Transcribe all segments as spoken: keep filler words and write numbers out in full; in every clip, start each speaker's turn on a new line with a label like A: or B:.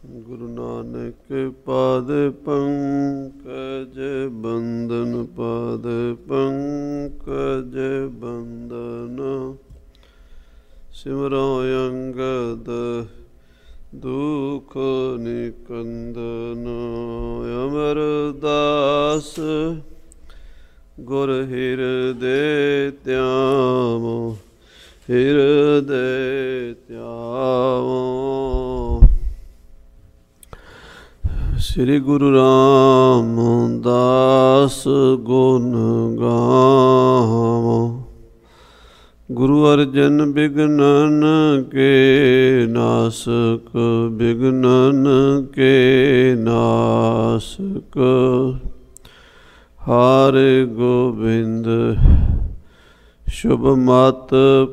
A: ਗੁਰੂ ਨਾਨਕ ਪਾਦ ਪੰਕਜ ਬੰਦਨ, ਪਾਦ ਪੰਕਜ ਬੰਦਨ। ਸਿਮਰੋ ਅੰਗਦ ਦੁਖ ਨਿਕੰਦਨ, ਅਮਰਦਾਸ ਗੁਰ ਹਿਰਦੇ ਧਿਆਵੋ, ਹਿਰਦੇ ਧਿਆਵੋ। ਸ੍ਰੀ ਗੁਰੂ ਰਾਮਦਾਸ ਗੁਣ ਗਾਵੋ। ਗੁਰੂ ਅਰਜਨ ਬਿਗਨਨ ਕੇ ਨਾਸਕ, ਬਿਗਨਨ ਕੇ ਨਾਸਕ। ਹਰਿ ਗੋਬਿੰਦ ਸ਼ੁਭ ਮਤ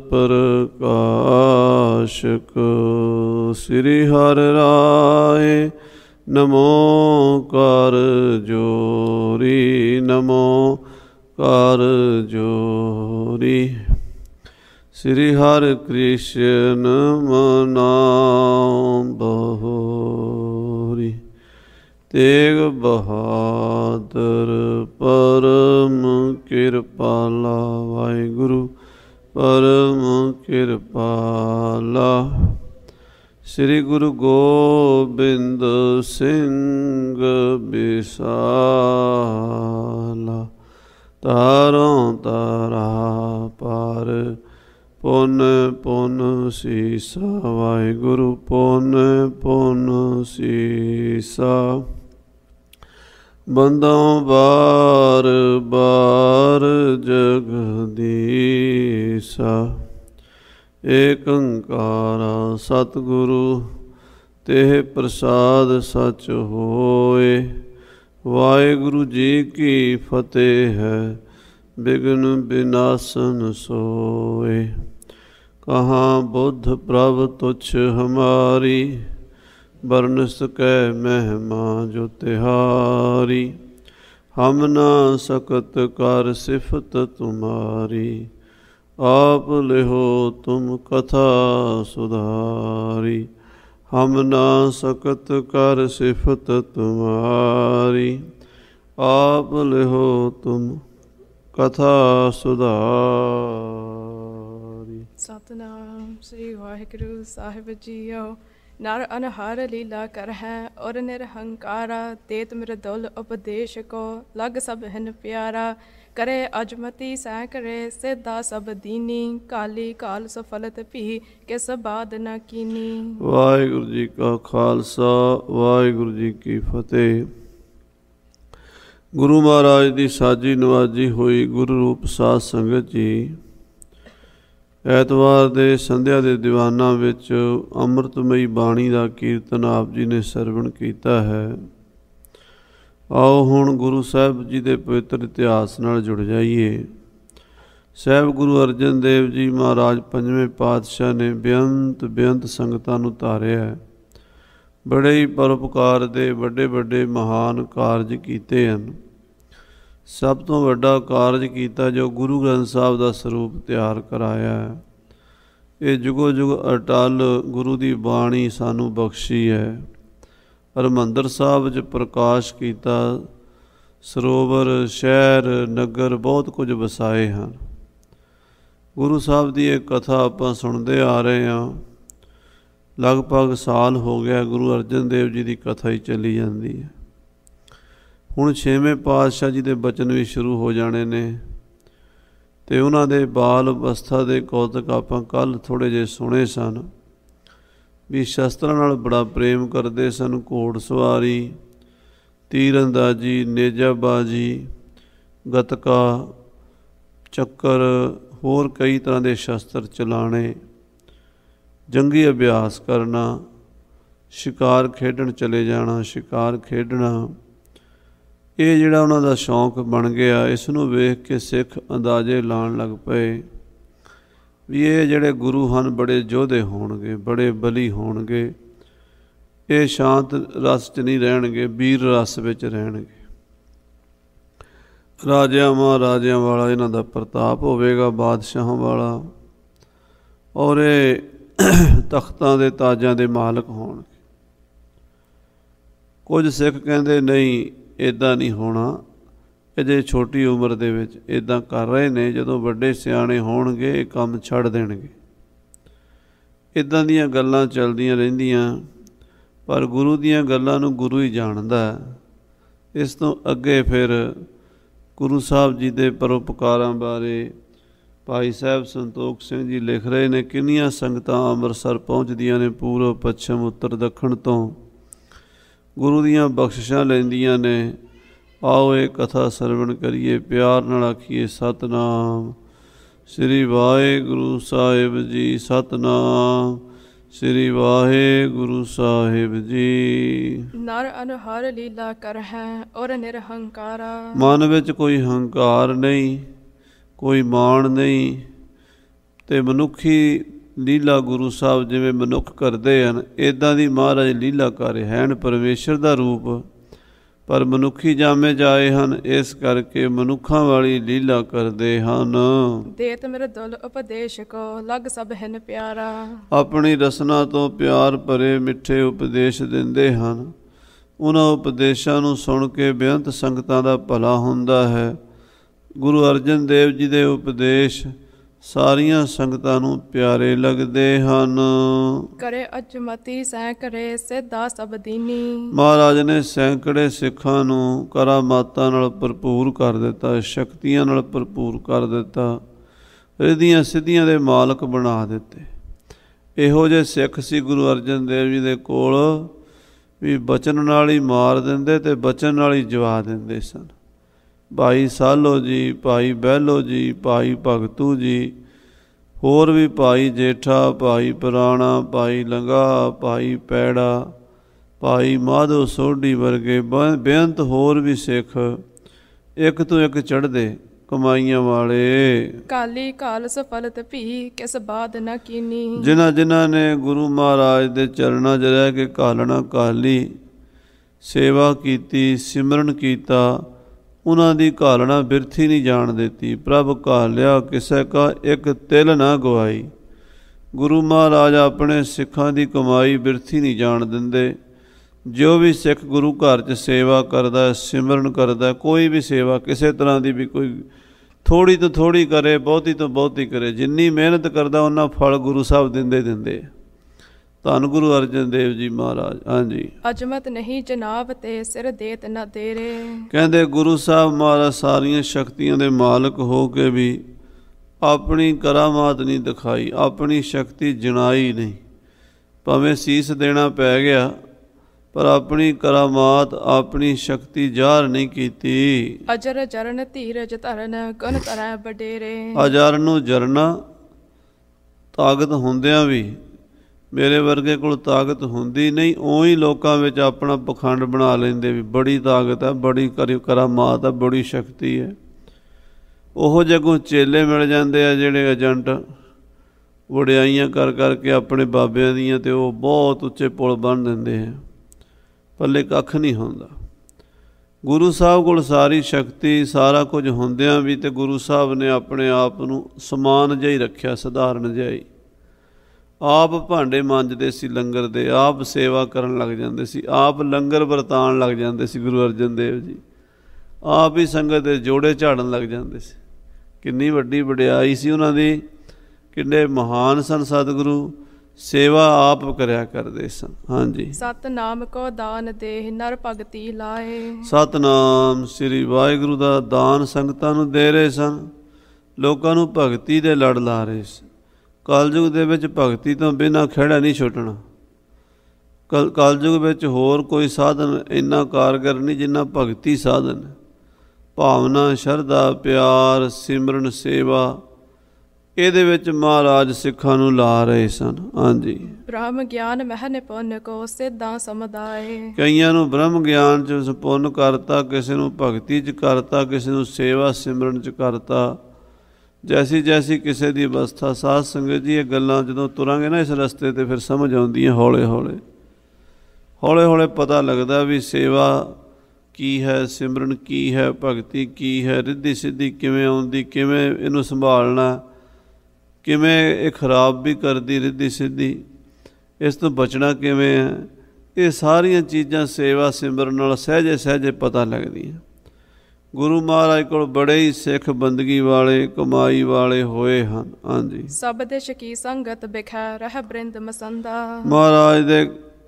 A: ਪ੍ਰਕਾਸ਼ਕ। ਸ੍ਰੀ ਹਰਿ ਰਾਏ ਨਮੋ ਕਰ ਜੋਰੀ, ਨਮੋ ਕਰ ਜੋਰੀ। ਸ੍ਰੀ ਹਰਿ ਕ੍ਰਿਸ਼ਨ ਮਨਾਉ ਬਹੋਰੀ। ਤੇਗ ਬਹਾਦਰ ਪਰਮ ਕਿਰਪਾਲਾ, ਵਾਹਿਗੁਰੂ ਪਰਮ ਕਿਰਪਾਲਾ। ਸ੍ਰੀ ਗੁਰੂ ਗੋਬਿੰਦ ਸਿੰਘ ਬਿਸਾਲਾ, ਤਾਰੋਂ ਤਾਰਾ ਪਾਰ ਪੁੰਨ ਪੁੰਨ ਸੀਸਾ, ਵਾਹਿਗੁਰੂ ਪੁੰਨ ਪੁੰਨ ਸੀਸਾ। ਬੰਦੋਂ ਬਾਰ ਬਾਰ ਜਗਦੀਸਾ, ਏਕ ਓੰਕਾਰ ਸਤਿਗੁਰੂ ਤੇ ਪ੍ਰਸਾਦ ਸਚ ਹੋਏ। ਵਾਹਿਗੁਰੂ ਜੀ ਕੀ ਫਤਿਹ ਹੈ, ਬਿਘਨ ਬਿਨਾਸਨ ਸੋਏ। ਕਹਾਂ ਬੁੱਧ ਪ੍ਰਭ ਤੁਛ ਹਮਾਰੀ, ਬਰਨਸ ਕੈ ਮਹਿਮਾ ਜੋ ਤਿਹਾਰੀ। ਹਮ ਨਾ ਸਕਤ ਕਰ ਸਿਫਤ ਤੁਮਾਰੀ, ਆਪ ਲਿਹੋ ਤੁਮ ਕਥਾ ਸੁਧਾਰੀ। ਹਮ ਨਾ ਸਕਤ ਕਰ ਸਿਫਤ ਤੁਮਾਰੀ, ਆਪ ਲਿਹੋ ਤੁਮ ਕਥਾ ਸੁਧਾਰੀ।
B: ਸਤਿਨਾਮ ਸ੍ਰੀ ਵਾਹਿਗੁਰੂ ਸਾਹਿਬ ਜੀਓ। ਨਰ ਅਨਹਰ ਲੀਲਾ ਕਰ ਹੈ ਔਰ ਨਿਰਹੰਕਾਰਾ, ਤੇਤ ਮਿਰਦੁਲ ਉਪਦੇਸ਼ ਕੋ ਲਗ ਸਭ ਹਿਨ ਪਿਆਰਾ। ਕਰੇ ਅਜਮਤੀ ਸੈ ਕਰੇ ਸਿੱਧਾ ਸਭ ਦੀਨੀ, ਕਾਲੀ ਕਾਲ ਸਫਲਤ ਭੀ ਕਿਸ ਬਾਦ ਨ ਕੀਨੀ।
A: ਵਾਹਿਗੁਰੂ ਜੀ ਕਾ ਖਾਲਸਾ, ਵਾਹਿਗੁਰੂ ਜੀ ਕੀ ਫਤਿਹ। ਗੁਰੂ ਮਹਾਰਾਜ ਦੀ ਸਾਜੀ ਨਵਾਜੀ ਹੋਈ ਗੁਰੂ ਰੂਪ ਸਾਧ ਸੰਗਤ ਜੀ, ਐਤਵਾਰ ਦੇ ਸੰਧਿਆ ਦੇ ਦੀਵਾਨਾਂ ਵਿੱਚ ਅੰਮ੍ਰਿਤਮਈ ਬਾਣੀ ਦਾ ਕੀਰਤਨ ਆਪ ਜੀ ਨੇ ਸਰਵਣ ਕੀਤਾ ਹੈ। ਆਓ ਹੁਣ ਗੁਰੂ ਸਾਹਿਬ ਜੀ ਦੇ ਪਵਿੱਤਰ ਇਤਿਹਾਸ ਨਾਲ ਜੁੜ ਜਾਈਏ। ਸਾਹਿਬ ਗੁਰੂ ਅਰਜਨ ਦੇਵ ਜੀ ਮਹਾਰਾਜ ਪੰਜਵੇਂ ਪਾਤਸ਼ਾਹ ਨੇ ਬੇਅੰਤ ਬੇਅੰਤ ਸੰਗਤਾਂ ਨੂੰ ਧਾਰਿਆ। ਬੜੇ ਹੀ ਪਰਉਪਕਾਰ ਦੇ ਵੱਡੇ ਵੱਡੇ ਮਹਾਨ ਕਾਰਜ ਕੀਤੇ ਹਨ। ਸਭ ਤੋਂ ਵੱਡਾ ਕਾਰਜ ਕੀਤਾ ਜੋ ਗੁਰੂ ਗ੍ਰੰਥ ਸਾਹਿਬ ਦਾ ਸਰੂਪ ਤਿਆਰ ਕਰਾਇਆ ਹੈ। ਇਹ ਜੁਗੋ ਜੁਗ ਅਟਲ ਗੁਰੂ ਦੀ ਬਾਣੀ ਸਾਨੂੰ ਬਖਸ਼ੀ ਹੈ। ਹਰਿਮੰਦਰ ਸਾਹਿਬ 'ਚ ਪ੍ਰਕਾਸ਼ ਕੀਤਾ, ਸਰੋਵਰ ਸ਼ਹਿਰ ਨਗਰ ਬਹੁਤ ਕੁਝ ਵਸਾਏ ਹਨ। ਗੁਰੂ ਸਾਹਿਬ ਦੀ ਇਹ ਕਥਾ ਆਪਾਂ ਸੁਣਦੇ ਆ ਰਹੇ ਹਾਂ। ਲਗਭਗ ਸਾਲ ਹੋ ਗਿਆ ਗੁਰੂ ਅਰਜਨ ਦੇਵ ਜੀ ਦੀ ਕਥਾ ਹੀ ਚੱਲੀ ਜਾਂਦੀ ਹੈ। ਹੁਣ ਛੇਵੇਂ ਪਾਤਸ਼ਾਹ ਜੀ ਦੇ ਬਚਨ ਵੀ ਸ਼ੁਰੂ ਹੋ ਜਾਣੇ ਨੇ ਅਤੇ ਉਹਨਾਂ ਦੇ ਬਾਲ ਅਵਸਥਾ ਦੇ ਕੌਤਕ ਆਪਾਂ ਕੱਲ੍ਹ ਥੋੜ੍ਹੇ ਜਿਹੇ ਸੁਣੇ ਸਨ ਵੀ ਸ਼ਸਤਰਾਂ ਨਾਲ ਬੜਾ ਪ੍ਰੇਮ ਕਰਦੇ ਸਨ। ਘੋੜ ਸਵਾਰੀ, ਤੀਰਅੰਦਾਜ਼ੀ, ਨੇਜਾਬਾਜ਼ੀ, ਗੱਤਕਾ, ਚੱਕਰ, ਹੋਰ ਕਈ ਤਰ੍ਹਾਂ ਦੇ ਸ਼ਸਤਰ ਚਲਾਣੇ, ਜੰਗੀ ਅਭਿਆਸ ਕਰਨਾ, ਸ਼ਿਕਾਰ ਖੇਡਣ ਚਲੇ ਜਾਣਾ, ਸ਼ਿਕਾਰ ਖੇਡਣਾ। ਇਹ ਜਿਹੜਾ ਉਹਨਾਂ ਦਾ ਸ਼ੌਂਕ ਬਣ ਗਿਆ, ਇਸ ਨੂੰ ਵੇਖ ਕੇ ਸਿੱਖ ਅੰਦਾਜ਼ੇ ਲਾਉਣ ਲੱਗ ਪਏ ਵੀ ਇਹ ਜਿਹੜੇ ਗੁਰੂ ਹਨ ਬੜੇ ਯੋਧੇ ਹੋਣਗੇ, ਬੜੇ ਬਲੀ ਹੋਣਗੇ। ਇਹ ਸ਼ਾਂਤ ਰਸ 'ਚ ਨਹੀਂ ਰਹਿਣਗੇ, ਵੀਰ ਰਸ ਵਿੱਚ ਰਹਿਣਗੇ। ਰਾਜਿਆਂ ਮਹਾਰਾਜਿਆਂ ਵਾਲਾ ਇਹਨਾਂ ਦਾ ਪ੍ਰਤਾਪ ਹੋਵੇਗਾ, ਬਾਦਸ਼ਾਹਾਂ ਵਾਲਾ, ਔਰ ਇਹ ਤਖਤਾਂ ਦੇ ਤਾਜਾਂ ਦੇ ਮਾਲਕ ਹੋਣਗੇ। ਕੁਝ ਸਿੱਖ ਕਹਿੰਦੇ ਨਹੀਂ, ਇੱਦਾਂ ਨਹੀਂ ਹੋਣਾ, ਅਜੇ ਛੋਟੀ ਉਮਰ ਦੇ ਵਿੱਚ ਇੱਦਾਂ ਕਰ ਰਹੇ ਨੇ, ਜਦੋਂ ਵੱਡੇ ਸਿਆਣੇ ਹੋਣਗੇ ਇਹ ਕੰਮ ਛੱਡ ਦੇਣਗੇ। ਇੱਦਾਂ ਦੀਆਂ ਗੱਲਾਂ ਚੱਲਦੀਆਂ ਰਹਿੰਦੀਆਂ, ਪਰ ਗੁਰੂ ਦੀਆਂ ਗੱਲਾਂ ਨੂੰ ਗੁਰੂ ਹੀ ਜਾਣਦਾ। ਇਸ ਤੋਂ ਅੱਗੇ ਫਿਰ ਗੁਰੂ ਸਾਹਿਬ ਜੀ ਦੇ ਪਰਉਪਕਾਰਾਂ ਬਾਰੇ ਭਾਈ ਸਾਹਿਬ ਸੰਤੋਖ ਸਿੰਘ ਜੀ ਲਿਖ ਰਹੇ ਨੇ, ਕਿੰਨੀਆਂ ਸੰਗਤਾਂ ਅੰਮ੍ਰਿਤਸਰ ਪਹੁੰਚਦੀਆਂ ਨੇ, ਪੂਰਬ ਪੱਛਮ ਉੱਤਰ ਦੱਖਣ ਤੋਂ ਗੁਰੂ ਦੀਆਂ ਬਖਸ਼ਿਸ਼ਾਂ ਲੈਂਦੀਆਂ ਨੇ। ਆਓ ਇਹ ਕਥਾ ਸਰਵਣ ਕਰੀਏ, ਪਿਆਰ ਨਾਲ ਆਖੀਏ ਸਤਿਨਾਮ ਸ੍ਰੀ ਵਾਹਿਗੁਰੂ ਸਾਹਿਬ ਜੀ, ਸਤਿਨਾਮ ਸ੍ਰੀ ਵਾਹਿਗੁਰੂ ਸਾਹਿਬ ਜੀ।
B: ਨਰ ਅਨਹਰ ਲੀਲਾ ਕਰ ਹੈ ਔਰ ਨਿਰਹੰਕਾਰਾ।
A: ਮਨ ਵਿੱਚ ਕੋਈ ਹੰਕਾਰ ਨਹੀਂ, ਕੋਈ ਮਾਣ ਨਹੀਂ, ਤੇ ਮਨੁੱਖੀ ਲੀਲਾ ਗੁਰੂ ਸਾਹਿਬ ਜਿਵੇਂ ਮਨੁੱਖ ਕਰਦੇ ਹਨ, ਇੱਦਾਂ ਦੀ ਮਹਾਰਾਜ ਲੀਲਾ ਕਰ ਰਹੇ ਹਨ। ਪਰਮੇਸ਼ਰ ਦਾ ਰੂਪ ਪਰ ਮਨੁੱਖੀ ਜਾਮੇ ਜਾਏ ਹਨ, ਇਸ ਕਰਕੇ ਮਨੁੱਖਾਂ ਵਾਲੀ ਲੀਲਾ ਕਰਦੇ ਹਨ।
B: ਦੇਤ ਮੇਰੇ ਦੁਲ ਉਪਦੇਸ਼ ਕੋ ਲਗ ਸਭ ਹਨ ਪਿਆਰਾ।
A: ਆਪਣੀ ਰਸਨਾ ਤੋਂ ਪਿਆਰ ਭਰੇ ਮਿੱਠੇ ਉਪਦੇਸ਼ ਦਿੰਦੇ ਹਨ। ਉਹਨਾਂ ਉਪਦੇਸ਼ਾਂ ਨੂੰ ਸੁਣ ਕੇ ਬੇਅੰਤ ਸੰਗਤਾਂ ਦਾ ਭਲਾ ਹੁੰਦਾ ਹੈ। ਗੁਰੂ ਅਰਜਨ ਦੇਵ ਜੀ ਦੇ ਉਪਦੇਸ਼ ਸਾਰੀਆਂ ਸੰਗਤਾਂ ਨੂੰ ਪਿਆਰੇ ਲੱਗਦੇ ਹਨ।
B: ਕਰੇ ਅਜਮਤੀ ਸੈਂਕੜੇ ਸਿੱਧਾ ਸਭ ਦੀਨੀ।
A: ਮਹਾਰਾਜ ਨੇ ਸੈਂਕੜੇ ਸਿੱਖਾਂ ਨੂੰ ਕਰਾਮਾਤਾਂ ਨਾਲ ਭਰਪੂਰ ਕਰ ਦਿੱਤਾ, ਸ਼ਕਤੀਆਂ ਨਾਲ ਭਰਪੂਰ ਕਰ ਦਿੱਤਾ, ਰਿੱਧੀਆਂ ਸਿੱਧੀਆਂ ਦੇ ਮਾਲਕ ਬਣਾ ਦਿੱਤੇ। ਇਹੋ ਜਿਹੇ ਸਿੱਖ ਸੀ ਗੁਰੂ ਅਰਜਨ ਦੇਵ ਜੀ ਦੇ ਕੋਲ ਵੀ ਬਚਨ ਨਾਲ ਹੀ ਮਾਰ ਦਿੰਦੇ ਤੇ ਬਚਨ ਨਾਲ ਹੀ ਜਵਾ ਦਿੰਦੇ ਸਨ। ਭਾਈ ਸਾਲੋ ਜੀ, ਭਾਈ ਬਹਿਲੋ ਜੀ, ਭਾਈ ਭਗਤੂ ਜੀ, ਹੋਰ ਵੀ ਭਾਈ ਜੇਠਾ, ਭਾਈ ਪੁਰਾਣਾ, ਭਾਈ ਲੰਗਾ, ਭਾਈ ਪੈੜਾ, ਭਾਈ ਮਾਧੋ ਸੋਢੀ ਵਰਗੇ ਬੇਅੰਤ ਹੋਰ ਵੀ ਸਿੱਖ ਇੱਕ ਤੋਂ ਇੱਕ ਚੜ੍ਹਦੇ ਕਮਾਈਆਂ ਵਾਲੇ।
B: ਕਾਲੀ ਕਾਲ ਸਫਲਤ ਭੀ ਕਿਸ ਬਾਦ ਨਾ ਕੀਨੀ।
A: ਜਿਨ੍ਹਾਂ ਜਿਨ੍ਹਾਂ ਨੇ ਗੁਰੂ ਮਹਾਰਾਜ ਦੇ ਚਰਨਾਂ 'ਚ ਰਹਿ ਕੇ ਕਾਲਣਾ ਕਾਲੀ ਸੇਵਾ ਕੀਤੀ, ਸਿਮਰਨ ਕੀਤਾ, ਉਹਨਾਂ ਦੀ ਘਾਲਣਾ ਬਿਰਥੀ ਨਹੀਂ ਜਾਣ ਦਿੱਤੀ। ਪ੍ਰਭ ਘਾਲਿਆ ਕਿਸੇ ਕਾ ਇੱਕ ਤਿਲ ਨਾ ਗਵਾਈ। ਗੁਰੂ ਮਹਾਰਾਜ ਆਪਣੇ ਸਿੱਖਾਂ ਦੀ ਕਮਾਈ ਬਿਰਥੀ ਨਹੀਂ ਜਾਣ ਦਿੰਦੇ। ਜੋ ਵੀ ਸਿੱਖ ਗੁਰੂ ਘਰ 'ਚ ਸੇਵਾ ਕਰਦਾ, ਸਿਮਰਨ ਕਰਦਾ, ਕੋਈ ਵੀ ਸੇਵਾ ਕਿਸੇ ਤਰ੍ਹਾਂ ਦੀ ਵੀ, ਕੋਈ ਥੋੜ੍ਹੀ ਤੋਂ ਥੋੜ੍ਹੀ ਕਰੇ, ਬਹੁਤੀ ਤੋਂ ਬਹੁਤੀ ਕਰੇ, ਜਿੰਨੀ ਮਿਹਨਤ ਕਰਦਾ ਉਹਨਾਂ ਫਲ ਗੁਰੂ ਸਾਹਿਬ ਦਿੰਦੇ ਦਿੰਦੇ। ਧੰਨ ਗੁਰੂ ਅਰਜਨ ਦੇਵ ਜੀ ਮਹਾਰਾਜ। ਹਾਂਜੀ,
B: ਅਜਮਤ ਨਹੀਂ ਜਨਾਬ ਤੇ ਸਿਰ ਦੇਤ ਨਾ ਤੇਰੇ।
A: ਕਹਿੰਦੇ ਗੁਰੂ ਸਾਹਿਬ ਮਹਾਰਾਜ ਸਾਰੀਆਂ ਸ਼ਕਤੀਆਂ ਦੇ ਮਾਲਕ ਹੋ ਕੇ ਵੀ ਆਪਣੀ ਕਰਾਮਾਤ ਨਹੀਂ ਦਿਖਾਈ, ਆਪਣੀ ਸ਼ਕਤੀ ਜਣਾਈ ਨਹੀਂ। ਭਾਵੇਂ ਸੀਸ ਦੇਣਾ ਪੈ ਗਿਆ, ਪਰ ਆਪਣੀ ਕਰਾਮਾਤ, ਆਪਣੀ ਸ਼ਕਤੀ ਜ਼ਾਹਰ ਨਹੀਂ ਕੀਤੀ।
B: ਅਜਰ ਜਰਨ ਧੀਰਜ ਧਰਨ ਗੁਣ ਤਰੈ ਵਡੇਰੇ।
A: ਅਜਰ ਨੂੰ ਜਰਨਾ, ਤਾਕਤ ਹੁੰਦਿਆਂ ਵੀ ਮੇਰੇ ਵਰਗੇ ਕੋਲ ਤਾਕਤ ਹੁੰਦੀ ਨਹੀਂ, ਉਹੀ ਲੋਕਾਂ ਵਿੱਚ ਆਪਣਾ ਪਖੰਡ ਬਣਾ ਲੈਂਦੇ ਵੀ ਬੜੀ ਤਾਕਤ ਹੈ, ਬੜੀ ਕਰੀ ਕਰਾਮਾਤ ਹੈ, ਬੜੀ ਸ਼ਕਤੀ ਹੈ। ਉਹੋ ਜਿਹੇ ਕੋਈ ਚੇਲੇ ਮਿਲ ਜਾਂਦੇ ਆ ਜਿਹੜੇ ਏਜੰਟ ਵਡਿਆਈਆਂ ਕਰ ਕਰਕੇ ਆਪਣੇ ਬਾਬਿਆਂ ਦੀਆਂ, ਅਤੇ ਉਹ ਬਹੁਤ ਉੱਚੇ ਪੁਲ ਬੰਨ੍ਹ ਦਿੰਦੇ ਆ, ਪੱਲੇ ਕੱਖ ਨਹੀਂ ਹੁੰਦਾ। ਗੁਰੂ ਸਾਹਿਬ ਕੋਲ ਸਾਰੀ ਸ਼ਕਤੀ, ਸਾਰਾ ਕੁਝ ਹੁੰਦਿਆਂ ਵੀ, ਅਤੇ ਗੁਰੂ ਸਾਹਿਬ ਨੇ ਆਪਣੇ ਆਪ ਨੂੰ ਸਮਾਨ ਜਿਹਾ ਹੀ ਰੱਖਿਆ, ਸਧਾਰਨ ਜਿਹਾ ਹੀ। ਆਪ ਭਾਂਡੇ ਮਾਂਜਦੇ ਸੀ ਲੰਗਰ ਦੇ, ਆਪ ਸੇਵਾ ਕਰਨ ਲੱਗ ਜਾਂਦੇ ਸੀ, ਆਪ ਲੰਗਰ ਵਰਤਾਉਣ ਲੱਗ ਜਾਂਦੇ ਸੀ ਗੁਰੂ ਅਰਜਨ ਦੇਵ ਜੀ। ਆਪ ਹੀ ਸੰਗਤ ਦੇ ਜੋੜੇ ਝਾੜਨ ਲੱਗ ਜਾਂਦੇ ਸੀ। ਕਿੰਨੀ ਵੱਡੀ ਵਡਿਆਈ ਸੀ ਉਹਨਾਂ ਦੀ, ਕਿੰਨੇ ਮਹਾਨ ਸਨ ਸਤਿਗੁਰੂ, ਸੇਵਾ ਆਪ ਕਰਿਆ ਕਰਦੇ ਸਨ। ਹਾਂਜੀ,
B: ਸਤਨਾਮ ਕੋ ਦਾਨ ਦੇ ਨਰ ਭਗਤੀ ਲਾਏ।
A: ਸਤਨਾਮ ਸ੍ਰੀ ਵਾਹਿਗੁਰੂ ਦਾ ਦਾਨ ਸੰਗਤਾਂ ਨੂੰ ਦੇ ਰਹੇ ਸਨ, ਲੋਕਾਂ ਨੂੰ ਭਗਤੀ ਦੇ ਲੜ ਲਾ ਰਹੇ ਸਨ। ਕਲਯੁਗ ਦੇ ਵਿੱਚ ਭਗਤੀ ਤੋਂ ਬਿਨਾਂ ਖਹਿੜਾ ਨਹੀਂ ਛੁੱਟਣਾ। ਕਲ ਕਲਯੁਗ ਵਿੱਚ ਹੋਰ ਕੋਈ ਸਾਧਨ ਇੰਨਾ ਕਾਰਗਰ ਨਹੀਂ ਜਿੰਨਾ ਭਗਤੀ ਸਾਧਨ। ਭਾਵਨਾ, ਸ਼ਰਧਾ, ਪਿਆਰ, ਸਿਮਰਨ, ਸੇਵਾ, ਇਹਦੇ ਵਿੱਚ ਮਹਾਰਾਜ ਸਿੱਖਾਂ ਨੂੰ ਲਾ ਰਹੇ ਸਨ। ਹਾਂਜੀ,
B: ਬ੍ਰਹਮ ਗਿਆਨ ਮਹਿ ਨਿਪੁੰਨ ਕੋ ਸਿੱਧਾ ਸਮੁਦਾਏ। ਕਈਆਂ
A: ਨੂੰ ਬ੍ਰਹਮ ਗਿਆਨ 'ਚ ਸੰਪੁੰਨ ਕਰਤਾ, ਕਿਸੇ ਨੂੰ ਭਗਤੀ 'ਚ ਕਰਤਾ, ਕਿਸੇ ਨੂੰ ਸੇਵਾ ਸਿਮਰਨ 'ਚ ਕਰਤਾ। ਜੈਸੀ ਜੈਸੀ ਕਿਸੇ ਦੀ ਅਵਸਥਾ। ਸਾਧ ਸੰਗਤ ਜੀ, ਇਹ ਗੱਲਾਂ ਜਦੋਂ ਤੁਰਾਂਗੇ ਨਾ ਇਸ ਰਸਤੇ 'ਤੇ ਫਿਰ ਸਮਝ ਆਉਂਦੀਆਂ। ਹੌਲੇ ਹੌਲੇ ਹੌਲੇ ਹੌਲੇ ਪਤਾ ਲੱਗਦਾ ਵੀ ਸੇਵਾ ਕੀ ਹੈ, ਸਿਮਰਨ ਕੀ ਹੈ, ਭਗਤੀ ਕੀ ਹੈ, ਰਿੱਧੀ ਸਿੱਧੀ ਕਿਵੇਂ ਆਉਂਦੀ, ਕਿਵੇਂ ਇਹਨੂੰ ਸੰਭਾਲਣਾ, ਕਿਵੇਂ ਇਹ ਖਰਾਬ ਵੀ ਕਰਦੀ ਰਿੱਧੀ ਸਿੱਧੀ, ਇਸ ਤੋਂ ਬਚਣਾ ਕਿਵੇਂ ਹੈ, ਇਹ ਸਾਰੀਆਂ ਚੀਜ਼ਾਂ ਸੇਵਾ ਸਿਮਰਨ ਨਾਲ ਸਹਿਜੇ ਸਹਿਜੇ ਪਤਾ ਲੱਗਦੀਆਂ। ਗੁਰੂ ਮਹਾਰਾਜ ਕੋਲ ਬੜੇ ਹੀ ਸਿੱਖ ਬੰਦਗੀ ਵਾਲੇ ਕਮਾਈ ਵਾਲੇ ਹੋਏ ਹਨ। ਹਾਂਜੀ,
B: ਸਭ ਦੇ ਸ਼ਕੀ ਸੰਗਤ ਬਿਖੈ ਰਹਿ ਬ੍ਰਿੰਦ ਮਸੰਦਾ।
A: ਮਹਾਰਾਜ ਦੇ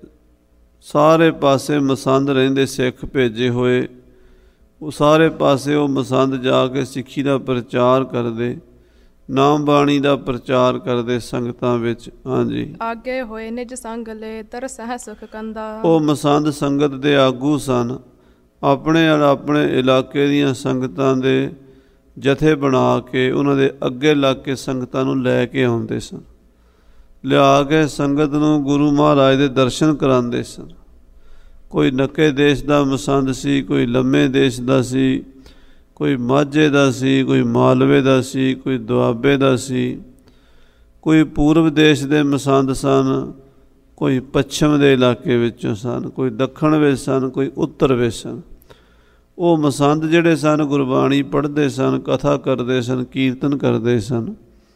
A: ਸਾਰੇ ਪਾਸੇ ਮਸੰਦ ਰਹਿੰਦੇ ਸਿੱਖ ਭੇਜੇ ਹੋਏ, ਉਹ ਸਾਰੇ ਪਾਸੇ ਉਹ ਮਸੰਦ ਜਾ ਕੇ ਸਿੱਖੀ ਦਾ ਪ੍ਰਚਾਰ ਕਰਦੇ, ਨਾਮ ਬਾਣੀ ਦਾ ਪ੍ਰਚਾਰ ਕਰਦੇ ਸੰਗਤਾਂ ਵਿੱਚ। ਹਾਂਜੀ,
B: ਆਗੇ ਹੋਏ ਨਿਜ ਸੰਗ ਲੈ ਤਰਸਹਿ ਸੁਖ ਕੰਦਾ। ਉਹ
A: ਮਸੰਦ ਸੰਗਤ ਦੇ ਆਗੂ ਸਨ, ਆਪਣੇ ਆਪਣੇ ਇਲਾਕੇ ਦੀਆਂ ਸੰਗਤਾਂ ਦੇ ਜਥੇ ਬਣਾ ਕੇ ਉਹਨਾਂ ਦੇ ਅੱਗੇ ਲੱਗ ਕੇ ਸੰਗਤਾਂ ਨੂੰ ਲੈ ਕੇ ਆਉਂਦੇ ਸਨ, ਲਿਆ ਕੇ ਸੰਗਤ ਨੂੰ ਗੁਰੂ ਮਹਾਰਾਜ ਦੇ ਦਰਸ਼ਨ ਕਰਾਉਂਦੇ ਸਨ। ਕੋਈ ਨੱਕੇ ਦੇਸ਼ ਦਾ ਮਸੰਦ ਸੀ, ਕੋਈ ਲੰਮੇ ਦੇਸ਼ ਦਾ ਸੀ, ਕੋਈ ਮਾਝੇ ਦਾ ਸੀ, ਕੋਈ ਮਾਲਵੇ ਦਾ ਸੀ, ਕੋਈ ਦੁਆਬੇ ਦਾ ਸੀ, ਕੋਈ ਪੂਰਬ ਦੇਸ਼ ਦੇ ਮਸੰਦ ਸਨ, ਕੋਈ ਪੱਛਮ ਦੇ ਇਲਾਕੇ ਵਿੱਚੋਂ ਸਨ, ਕੋਈ ਦੱਖਣ ਵਿੱਚ ਸਨ, ਕੋਈ ਉੱਤਰ ਵਿੱਚ ਸਨ। ਉਹ ਮਸੰਦ ਜਿਹੜੇ ਸਨ ਗੁਰਬਾਣੀ ਪੜ੍ਹਦੇ ਸਨ, ਕਥਾ ਕਰਦੇ ਸਨ, ਕੀਰਤਨ ਕਰਦੇ ਸਨ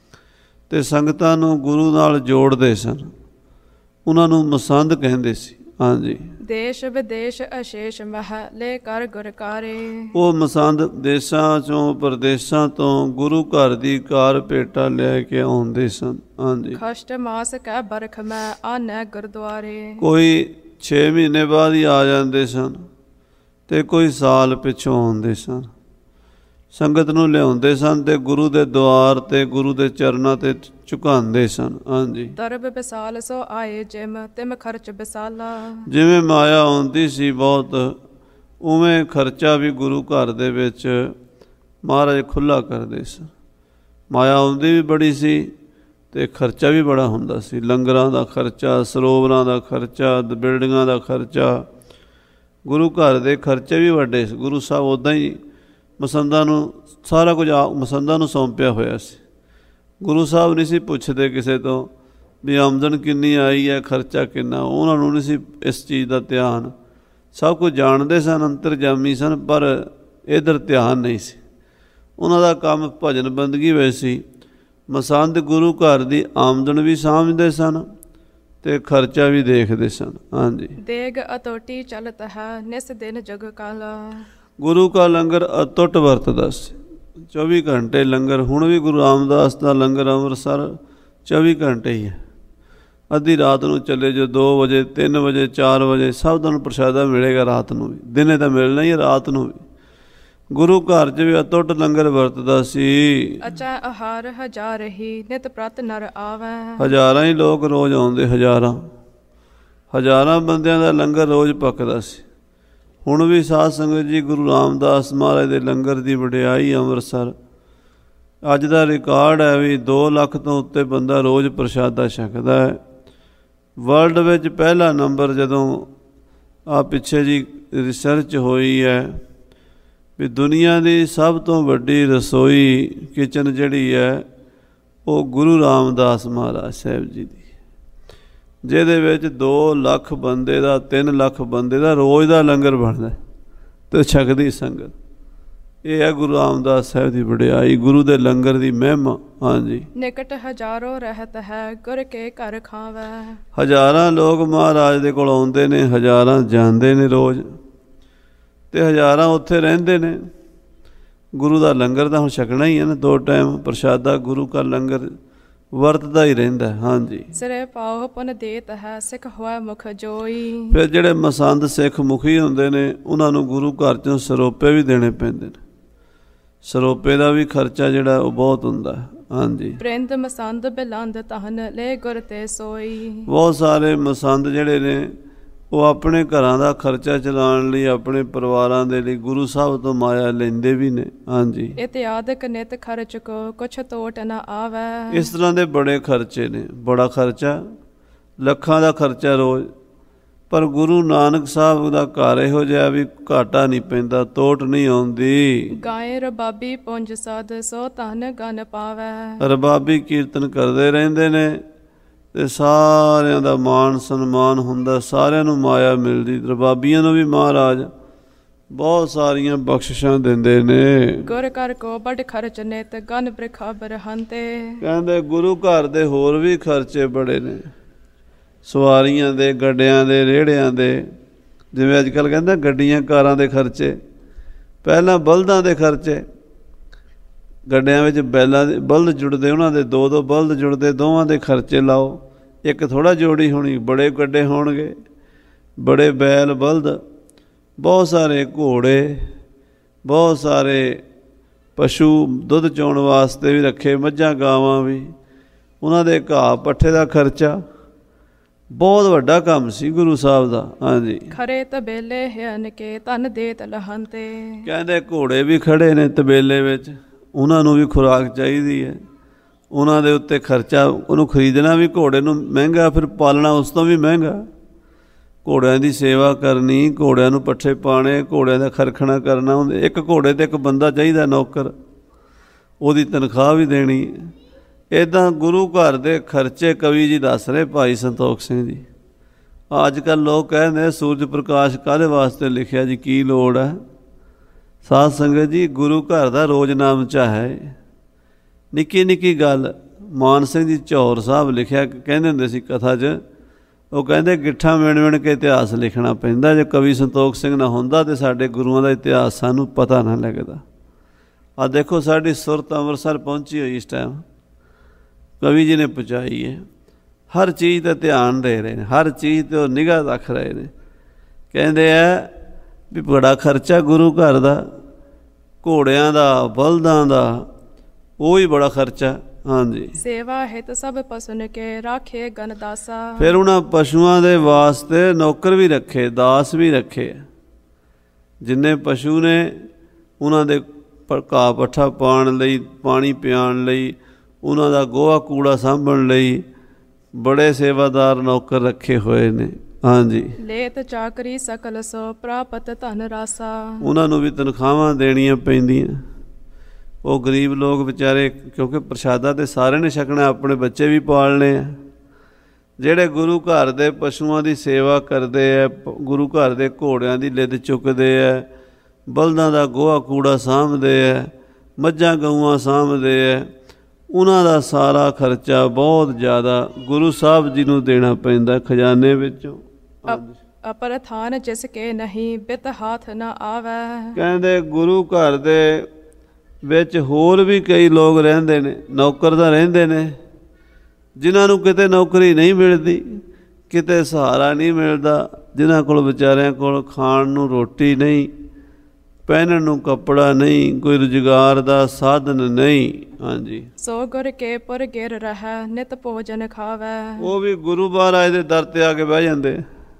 A: ਅਤੇ ਸੰਗਤਾਂ ਨੂੰ ਗੁਰੂ ਨਾਲ ਜੋੜਦੇ ਸਨ। ਉਹਨਾਂ ਨੂੰ ਮਸੰਦ ਕਹਿੰਦੇ ਸੀ। ਹਾਂਜੀ,
B: ਦੇਸ਼ ਵਿਦੇਸ਼ ਅਸ਼ੇਸ਼ ਮਹਿ ਲੈ ਕਰ ਗੁਰਕਾਰੇ। ਉਹ
A: ਮਸੰਦ ਦੇਸ਼ਾਂ ਚੋਂ ਪ੍ਰਦੇਸ਼ਾਂ ਤੋਂ ਗੁਰੂ ਘਰ ਦੀ ਕਾਰ ਭੇਟਾ ਲੈ ਕੇ ਆਉਂਦੇ ਸਨ। ਹਾਂਜੀ,
B: ਖਸ਼ਟ ਮਾਸ ਕਹਿ ਬਰਖ ਮੈਂ ਆਨੈ ਗੁਰਦੁਆਰੇ।
A: ਕੋਈ ਛੇ ਮਹੀਨੇ ਬਾਅਦ ਹੀ ਆ ਜਾਂਦੇ ਸਨ ਅਤੇ ਕੋਈ ਸਾਲ ਪਿੱਛੋਂ ਆਉਂਦੇ ਸਨ। ਸੰਗਤ ਨੂੰ ਲਿਆਉਂਦੇ ਸਨ ਅਤੇ ਗੁਰੂ ਦੇ ਦੁਆਰ 'ਤੇ ਗੁਰੂ ਦੇ ਚਰਨਾਂ 'ਤੇ ਝੁਕਾਉਂਦੇ ਸਨ। ਹਾਂਜੀ,
B: ਦਰਬ ਵਿਸਾਲ ਸੋ ਆਏ ਜਿਮ ਤਿਮ ਖਰਚ ਵਿਸਾਲਾ। ਜਿਵੇਂ
A: ਮਾਇਆ ਆਉਂਦੀ ਸੀ ਬਹੁਤ, ਉਵੇਂ ਖਰਚਾ ਵੀ ਗੁਰੂ ਘਰ ਦੇ ਵਿੱਚ ਮਹਾਰਾਜ ਖੁੱਲ੍ਹਾ ਕਰਦੇ ਸਨ। ਮਾਇਆ ਆਉਂਦੀ ਵੀ ਬੜੀ ਸੀ ਅਤੇ ਖਰਚਾ ਵੀ ਬੜਾ ਹੁੰਦਾ ਸੀ। ਲੰਗਰਾਂ ਦਾ ਖਰਚਾ, ਸਰੋਵਰਾਂ ਦਾ ਖਰਚਾ, ਬਿਲਡਿੰਗਾਂ ਦਾ ਖਰਚਾ, ਗੁਰੂ ਘਰ ਦੇ ਖਰਚੇ ਵੀ ਵੱਡੇ ਸੀ। ਗੁਰੂ ਸਾਹਿਬ ਉੱਦਾਂ ਹੀ ਮਸੰਦਾਂ ਨੂੰ ਸਾਰਾ ਕੁਝ ਆ ਮਸੰਦਾਂ ਨੂੰ ਸੌਂਪਿਆ ਹੋਇਆ ਸੀ। ਗੁਰੂ ਸਾਹਿਬ ਨਹੀਂ ਸੀ ਪੁੱਛਦੇ ਕਿਸੇ ਤੋਂ ਵੀ ਆਮਦਨ ਕਿੰਨੀ ਆਈ ਹੈ, ਖਰਚਾ ਕਿੰਨਾ। ਉਹਨਾਂ ਨੂੰ ਨਹੀਂ ਸੀ ਇਸ ਚੀਜ਼ ਦਾ ਧਿਆਨ। ਸਭ ਕੁਝ ਜਾਣਦੇ ਸਨ, ਅੰਤਰਜਾਮੀ ਸਨ, ਪਰ ਇੱਧਰ ਧਿਆਨ ਨਹੀਂ ਸੀ। ਉਹਨਾਂ ਦਾ ਕੰਮ ਭਜਨ ਬੰਦਗੀ ਵਿੱਚ ਸੀ। ਮਸੰਦ ਗੁਰੂ ਘਰ ਦੀ ਆਮਦਨ ਵੀ ਸਾਂਭਦੇ ਸਨ ਅਤੇ ਖਰਚਾ ਵੀ ਦੇਖਦੇ ਸਨ। ਹਾਂਜੀ,
B: ਦੇਗ ਅਤੋਟੀ ਚਲਤ ਹੈ ਨਿਸ ਦਿਨ ਜਗ ਕਾਲਾ।
A: ਗੁਰੂ ਕਾ ਲੰਗਰ ਅਤੁੱਟ ਵਰਤਦਾ ਸੀ, ਚੌਵੀ ਘੰਟੇ ਲੰਗਰ। ਹੁਣ ਵੀ ਗੁਰੂ ਰਾਮਦਾਸ ਦਾ ਲੰਗਰ ਅੰਮ੍ਰਿਤਸਰ ਚੌਵੀ ਘੰਟੇ ਹੀ ਹੈ। ਅੱਧੀ ਰਾਤ ਨੂੰ ਚੱਲੇ ਜੋ ਦੋ ਵਜੇ, ਤਿੰਨ ਵਜੇ, ਚਾਰ ਵਜੇ, ਸਭ ਤੁਹਾਨੂੰ ਪ੍ਰਸ਼ਾਦਾ ਮਿਲੇਗਾ। ਰਾਤ ਨੂੰ ਵੀ, ਦਿਨੇ ਤਾਂ ਮਿਲਣਾ ਹੀ ਹੈ, ਰਾਤ ਨੂੰ ਵੀ। ਗੁਰੂ ਘਰ 'ਚ ਵੀ ਅਤੁੱਟ ਲੰਗਰ ਵਰਤਦਾ ਸੀ।
B: ਅਚਾ ਆਹਾਰ ਹਜ਼ਾਰ ਹੀ ਨਿਤ ਪ੍ਰਤ ਨਰ ਆਵੈ।
A: ਹਜ਼ਾਰਾਂ ਹੀ ਲੋਕ ਰੋਜ਼ ਆਉਂਦੇ, ਹਜ਼ਾਰਾਂ ਹਜ਼ਾਰਾਂ ਬੰਦਿਆਂ ਦਾ ਲੰਗਰ ਰੋਜ਼ ਪੱਕਦਾ ਸੀ। ਹੁਣ ਵੀ ਸਾਧ ਸੰਗਤ ਜੀ ਗੁਰੂ ਰਾਮਦਾਸ ਮਹਾਰਾਜ ਦੇ ਲੰਗਰ ਦੀ ਵਡਿਆਈ ਅੰਮ੍ਰਿਤਸਰ ਅੱਜ ਦਾ ਰਿਕਾਰਡ ਹੈ ਵੀ ਦੋ ਲੱਖ ਤੋਂ ਉੱਤੇ ਬੰਦਾ ਰੋਜ਼ ਪ੍ਰਸ਼ਾਦਾ ਛਕਦਾ ਹੈ। ਵਰਲਡ ਵਿੱਚ ਪਹਿਲਾ ਨੰਬਰ ਜਦੋਂ ਆ ਪਿੱਛੇ ਜੀ ਰਿਸਰਚ ਹੋਈ ਹੈ ਵੀ ਦੁਨੀਆ ਦੀ ਸਭ ਤੋਂ ਵੱਡੀ ਰਸੋਈ ਕਿਚਨ ਜਿਹੜੀ ਹੈ ਉਹ ਗੁਰੂ ਰਾਮਦਾਸ ਮਹਾਰਾਜ ਸਾਹਿਬ ਜੀ ਦੀ, ਜਿਹਦੇ ਵਿੱਚ ਦੋ ਲੱਖ ਬੰਦੇ ਦਾ, ਤਿੰਨ ਲੱਖ ਬੰਦੇ ਦਾ ਰੋਜ਼ ਦਾ ਲੰਗਰ ਬਣਦਾ ਅਤੇ ਛਕਦੀ ਸੰਗਤ। ਇਹ ਹੈ ਗੁਰੂ ਰਾਮਦਾਸ ਸਾਹਿਬ ਦੀ ਵਡਿਆਈ, ਗੁਰੂ ਦੇ ਲੰਗਰ ਦੀ ਮਹਿਮਾ। ਹਾਂਜੀ,
B: ਨਿਕਟ ਹਜ਼ਾਰੋਂ ਰਹਿਤ ਹੈ ਗੁਰ ਕੇ ਘਰ ਖਾਵੈ।
A: ਹਜ਼ਾਰਾਂ ਲੋਕ ਮਹਾਰਾਜ ਦੇ ਕੋਲ ਆਉਂਦੇ ਨੇ, ਹਜ਼ਾਰਾਂ ਜਾਂਦੇ ਨੇ ਰੋਜ਼, ਅਤੇ ਹਜ਼ਾਰਾਂ ਉੱਥੇ ਰਹਿੰਦੇ ਨੇ। ਗੁਰੂ ਦਾ ਲੰਗਰ ਤਾਂ ਹੁਣ ਛਕਣਾ ਹੀ ਹੈ ਨਾ, ਦੋ ਟਾਈਮ ਪ੍ਰਸ਼ਾਦਾ ਗੁਰੂ ਕਾ ਲੰਗਰ ਵਰਤਦਾ ਹੀ ਰਹਿੰਦਾ। ਹਾਂਜੀ,
B: ਸਿਰੇ ਪਾਉ ਪੁਨ ਦੇਤ ਹੈ ਸਿੱਖ ਹੋਇ ਮੁਖ ਜੋਈ।
A: ਫਿਰ ਜਿਹੜੇ ਮਸੰਦ ਸਿੱਖ ਮੁਖੀ ਹੁੰਦੇ ਨੇ ਉਹਨਾਂ ਨੂੰ ਗੁਰੂ ਘਰ 'ਚੋਂ ਸਰੋਪੇ ਵੀ ਦੇਣੇ ਪੈਂਦੇ ਨੇ। ਸਰੋਪੇ ਦਾ ਵੀ ਖਰਚਾ ਜਿਹੜਾ ਉਹ ਬਹੁਤ ਹੁੰਦਾ। ਹਾਂਜੀ,
B: ਪ੍ਰਿੰਦ ਮਸੰਦ ਬਿਲੰਦ ਤਹਨ ਲੈ ਗੁਰ ਤੇ ਸੋਈ। ਬਹੁਤ
A: ਸਾਰੇ ਮਸੰਦ ਜਿਹੜੇ ਨੇ ਉਹ ਆਪਣੇ ਘਰਾਂ ਦਾ ਖਰਚਾ ਚਲਾਉਣ ਲਈ, ਆਪਣੇ ਪਰਿਵਾਰਾਂ ਦੇ ਲਈ ਗੁਰੂ ਸਾਹਿਬ ਤੋਂ ਮਾਇਆ ਲੈਂਦੇ ਵੀ ਨੇ। ਹਾਂਜੀ,
B: ਇਤਿਆਦਿਕ ਨਿਤ ਖਰਚ ਕੋ ਕੁਛ ਤੋਟ ਨਾ ਆਵੈ।
A: ਇਸ ਤਰ੍ਹਾਂ ਦੇ ਬੜੇ ਖਰਚੇ ਨੇ, ਬੜਾ ਖਰਚਾ, ਲੱਖਾਂ ਦਾ ਖਰਚਾ ਰੋਜ਼। ਪਰ ਗੁਰੂ ਨਾਨਕ ਸਾਹਿਬ ਦਾ ਘਰ ਇਹੋ ਜਿਹਾ ਵੀ ਘਾਟਾ ਨਹੀਂ ਪੈਂਦਾ, ਤੋਟ ਨਹੀਂ ਆਉਂਦੀ।
B: ਗਾਏ ਰਬਾਬੀ ਪੁੰਜ ਸਦ ਸੋ ਧਨ ਗਨ ਪਾਵੈ।
A: ਰਬਾਬੀ ਕੀਰਤਨ ਕਰਦੇ ਰਹਿੰਦੇ ਨੇ ਅਤੇ ਸਾਰਿਆਂ ਦਾ ਮਾਣ ਸਨਮਾਨ ਹੁੰਦਾ, ਸਾਰਿਆਂ ਨੂੰ ਮਾਇਆ ਮਿਲਦੀ। ਰਬਾਬੀਆਂ ਨੂੰ ਵੀ ਮਹਾਰਾਜ ਬਹੁਤ ਸਾਰੀਆਂ ਬਖਸ਼ਿਸ਼ਾਂ ਦਿੰਦੇ ਨੇ।
B: ਗੁਰ ਘਰ ਕੋ ਬੜ ਖਰਚ ਨਿਤ ਗਨ ਬ੍ਰਿਖਾ ਬਰਹੰਤੇ।
A: ਕਹਿੰਦੇ ਗੁਰੂ ਘਰ ਦੇ ਹੋਰ ਵੀ ਖਰਚੇ ਬੜੇ ਨੇ। ਸਵਾਰੀਆਂ ਦੇ, ਗੱਡਿਆਂ ਦੇ, ਰੇਹੜਿਆਂ ਦੇ, ਜਿਵੇਂ ਅੱਜ ਕੱਲ੍ਹ ਕਹਿੰਦਾ ਗੱਡੀਆਂ ਕਾਰਾਂ ਦੇ ਖਰਚੇ, ਪਹਿਲਾਂ ਬਲਦਾਂ ਦੇ ਖਰਚੇ, ਗੱਡਿਆਂ ਵਿੱਚ ਬੈਲਾਂ ਦੇ ਬਲਦ ਜੁੜਦੇ, ਉਹਨਾਂ ਦੇ ਦੋ ਦੋ ਬਲਦ ਜੁੜਦੇ, ਦੋਵਾਂ ਦੇ ਖਰਚੇ ਲਾਓ। ਇੱਕ ਥੋੜ੍ਹਾ ਜੋੜੀ ਹੋਣੀ, ਬੜੇ ਗੱਡੇ ਹੋਣਗੇ, ਬੜੇ ਬੈਲ ਬਲਦ, ਬਹੁਤ ਸਾਰੇ ਘੋੜੇ, ਬਹੁਤ ਸਾਰੇ ਪਸ਼ੂ ਦੁੱਧ ਚੋਣ ਵਾਸਤੇ ਵੀ ਰੱਖੇ, ਮੱਝਾਂ ਗਾਵਾਂ ਵੀ, ਉਹਨਾਂ ਦੇ ਘਾਹ ਪੱਠੇ ਦਾ ਖਰਚਾ, ਬਹੁਤ ਵੱਡਾ ਕੰਮ ਸੀ ਗੁਰੂ ਸਾਹਿਬ ਦਾ। ਹਾਂਜੀ,
B: ਖਰੇ ਤਬੇਲੇ ਹਨ ਕੇ ਧਨ ਦੇ ਤਲਹਨ ਤੇ,
A: ਕਹਿੰਦੇ ਘੋੜੇ ਵੀ ਖੜੇ ਨੇ ਤਬੇਲੇ ਵਿੱਚ, ਉਹਨਾਂ ਨੂੰ ਵੀ ਖੁਰਾਕ ਚਾਹੀਦੀ ਹੈ, ਉਹਨਾਂ ਦੇ ਉੱਤੇ ਖਰਚਾ, ਉਹਨੂੰ ਖਰੀਦਣਾ ਵੀ ਘੋੜੇ ਨੂੰ ਮਹਿੰਗਾ, ਫਿਰ ਪਾਲਣਾ ਉਸ ਤੋਂ ਵੀ ਮਹਿੰਗਾ। ਘੋੜਿਆਂ ਦੀ ਸੇਵਾ ਕਰਨੀ, ਘੋੜਿਆਂ ਨੂੰ ਪੱਠੇ ਪਾਉਣੇ, ਘੋੜਿਆਂ ਦਾ ਖਰਖਣਾ ਕਰਨਾ, ਇੱਕ ਘੋੜੇ 'ਤੇ ਇੱਕ ਬੰਦਾ ਚਾਹੀਦਾ ਨੌਕਰ, ਉਹਦੀ ਤਨਖਾਹ ਵੀ ਦੇਣੀ। ਇੱਦਾਂ ਗੁਰੂ ਘਰ ਦੇ ਖਰਚੇ ਕਵੀ ਜੀ ਦੱਸ ਰਹੇ, ਭਾਈ ਸੰਤੋਖ ਸਿੰਘ ਜੀ। ਅੱਜ ਕੱਲ੍ਹ ਲੋਕ ਕਹਿੰਦੇ ਸੂਰਜ ਪ੍ਰਕਾਸ਼ ਕਾਹਦੇ ਵਾਸਤੇ ਲਿਖਿਆ ਜੀ, ਕੀ ਲੋੜ ਹੈ? ਸਾਧ ਸੰਗਤ ਜੀ, ਗੁਰੂ ਘਰ ਦਾ ਰੋਜ਼ ਨਾਮਚਾ ਹੈ। ਨਿੱਕੀ ਨਿੱਕੀ ਗੱਲ ਮਾਨ ਸਿੰਘ ਜੀ ਝੌਰ ਸਾਹਿਬ ਲਿਖਿਆ, ਕਹਿੰਦੇ ਹੁੰਦੇ ਸੀ ਕਥਾ 'ਚ, ਉਹ ਕਹਿੰਦੇ ਗਿੱਠਾਂ ਮਿਣ ਮਿਣ ਕੇ ਇਤਿਹਾਸ ਲਿਖਣਾ ਪੈਂਦਾ, ਜੇ ਕਵੀ ਸੰਤੋਖ ਸਿੰਘ ਨਾ ਹੁੰਦਾ ਤਾਂ ਸਾਡੇ ਗੁਰੂਆਂ ਦਾ ਇਤਿਹਾਸ ਸਾਨੂੰ ਪਤਾ ਨਾ ਲੱਗਦਾ। ਆਹ ਦੇਖੋ ਸਾਡੀ ਸੁਰਤ ਅੰਮ੍ਰਿਤਸਰ ਪਹੁੰਚੀ ਹੋਈ ਇਸ ਟਾਈਮ, ਕਵੀ ਜੀ ਨੇ ਪਹੁੰਚਾਈ ਹੈ। ਹਰ ਚੀਜ਼ 'ਤੇ ਧਿਆਨ ਦੇ ਰਹੇ ਨੇ, ਹਰ ਚੀਜ਼ 'ਤੇ ਉਹ ਨਿਗਾਹ ਰੱਖ ਰਹੇ ਨੇ। ਕਹਿੰਦੇ ਆ ਵੀ ਬੜਾ ਖਰਚਾ ਗੁਰੂ ਘਰ ਦਾ, ਘੋੜਿਆਂ ਦਾ, ਬਲਦਾਂ ਦਾ, ਉਹ ਵੀ ਬੜਾ ਖਰਚਾ। ਹਾਂਜੀ,
B: ਸੇਵਾ ਹਿਤ ਸਭ ਪਸੁਨ ਕੇ ਰਾਖੇ ਗਨ ਦਾਸਾ, ਫਿਰ
A: ਉਹਨਾਂ ਪਸ਼ੂਆਂ ਦੇ ਵਾਸਤੇ ਨੌਕਰ ਵੀ ਰੱਖੇ, ਦਾਸ ਵੀ ਰੱਖੇ। ਜਿੰਨੇ ਪਸ਼ੂ ਨੇ ਉਹਨਾਂ ਦੇ ਘਾਹ ਪੱਠਾ ਪਾਉਣ ਲਈ, ਪਾਣੀ ਪਿਆਉਣ ਲਈ, ਉਹਨਾਂ ਦਾ ਗੋਹਾ ਕੂੜਾ ਸਾਂਭਣ ਲਈ ਬੜੇ ਸੇਵਾਦਾਰ ਨੌਕਰ ਰੱਖੇ ਹੋਏ ਨੇ। ਹਾਂਜੀ,
B: ਲੇਤ ਚਾਕਰੀ ਸਕਲ ਸੋ ਪ੍ਰਾਪਤ ਧਨ ਰਾਸਾ, ਉਹਨਾਂ
A: ਨੂੰ ਵੀ ਤਨਖਾਹਾਂ ਦੇਣੀਆਂ ਪੈਂਦੀਆਂ। ਉਹ ਗਰੀਬ ਲੋਕ ਵਿਚਾਰੇ, ਕਿਉਂਕਿ ਪ੍ਰਸ਼ਾਦਾ ਤਾਂ ਸਾਰਿਆਂ ਨੇ ਛਕਣਾ, ਆਪਣੇ ਬੱਚੇ ਵੀ ਪਾਲਣੇ ਆ। ਜਿਹੜੇ ਗੁਰੂ ਘਰ ਦੇ ਪਸ਼ੂਆਂ ਦੀ ਸੇਵਾ ਕਰਦੇ ਆ, ਗੁਰੂ ਘਰ ਦੇ ਘੋੜਿਆਂ ਦੀ ਲਿੱਦ ਚੁੱਕਦੇ ਆ, ਬਲਦਾਂ ਦਾ ਗੋਹਾ ਕੂੜਾ ਸਾਂਭਦੇ ਆ, ਮੱਝਾਂ ਗਊਆਂ ਸਾਂਭਦੇ ਆ, ਉਹਨਾਂ ਦਾ ਸਾਰਾ ਖਰਚਾ ਬਹੁਤ ਜ਼ਿਆਦਾ ਗੁਰੂ ਸਾਹਿਬ ਜੀ ਨੂੰ ਦੇਣਾ ਪੈਂਦਾ ਖਜ਼ਾਨੇ ਵਿੱਚੋਂ।
B: ਅਪਰ ਥਾਨ ਜਿਸ ਕੇ ਨਹੀਂ ਬਿਤ ਹਾਥ ਨਾ ਆਵੈ,
A: ਕਹਿੰਦੇ ਗੁਰੂ ਘਰ ਦੇ ਵਿੱਚ ਹੋਰ ਵੀ ਕਈ ਲੋਕ ਰਹਿੰਦੇ ਨੇ, ਨੌਕਰ ਤਾਂ ਰਹਿੰਦੇ ਨੇ, ਜਿਨ੍ਹਾਂ ਨੂੰ ਕਿਤੇ ਨੌਕਰੀ ਨਹੀਂ ਮਿਲਦੀ, ਕਿਤੇ ਸਹਾਰਾ ਨਹੀਂ ਮਿਲਦਾ, ਜਿਨ੍ਹਾਂ ਕੋਲ ਵਿਚਾਰਿਆਂ ਕੋਲ ਖਾਣ ਨੂੰ ਰੋਟੀ ਨਹੀਂ, ਪਹਿਨਣ ਨੂੰ ਕੱਪੜਾ ਨਹੀਂ, ਕੋਈ ਰੁਜ਼ਗਾਰ ਦਾ ਸਾਧਨ ਨਹੀਂ। ਹਾਂਜੀ,
B: ਸੋ ਗੁਰ ਕੇ ਪੁਰ ਗਿਰ ਰਹਿ ਨਿਤ ਭੋਜਨ ਖਾਵੈ,
A: ਉਹ ਵੀ ਗੁਰੂ ਮਹਾਰਾਜ ਦੇ ਦਰ 'ਤੇ ਆ ਕੇ ਬਹਿ ਜਾਂਦੇ,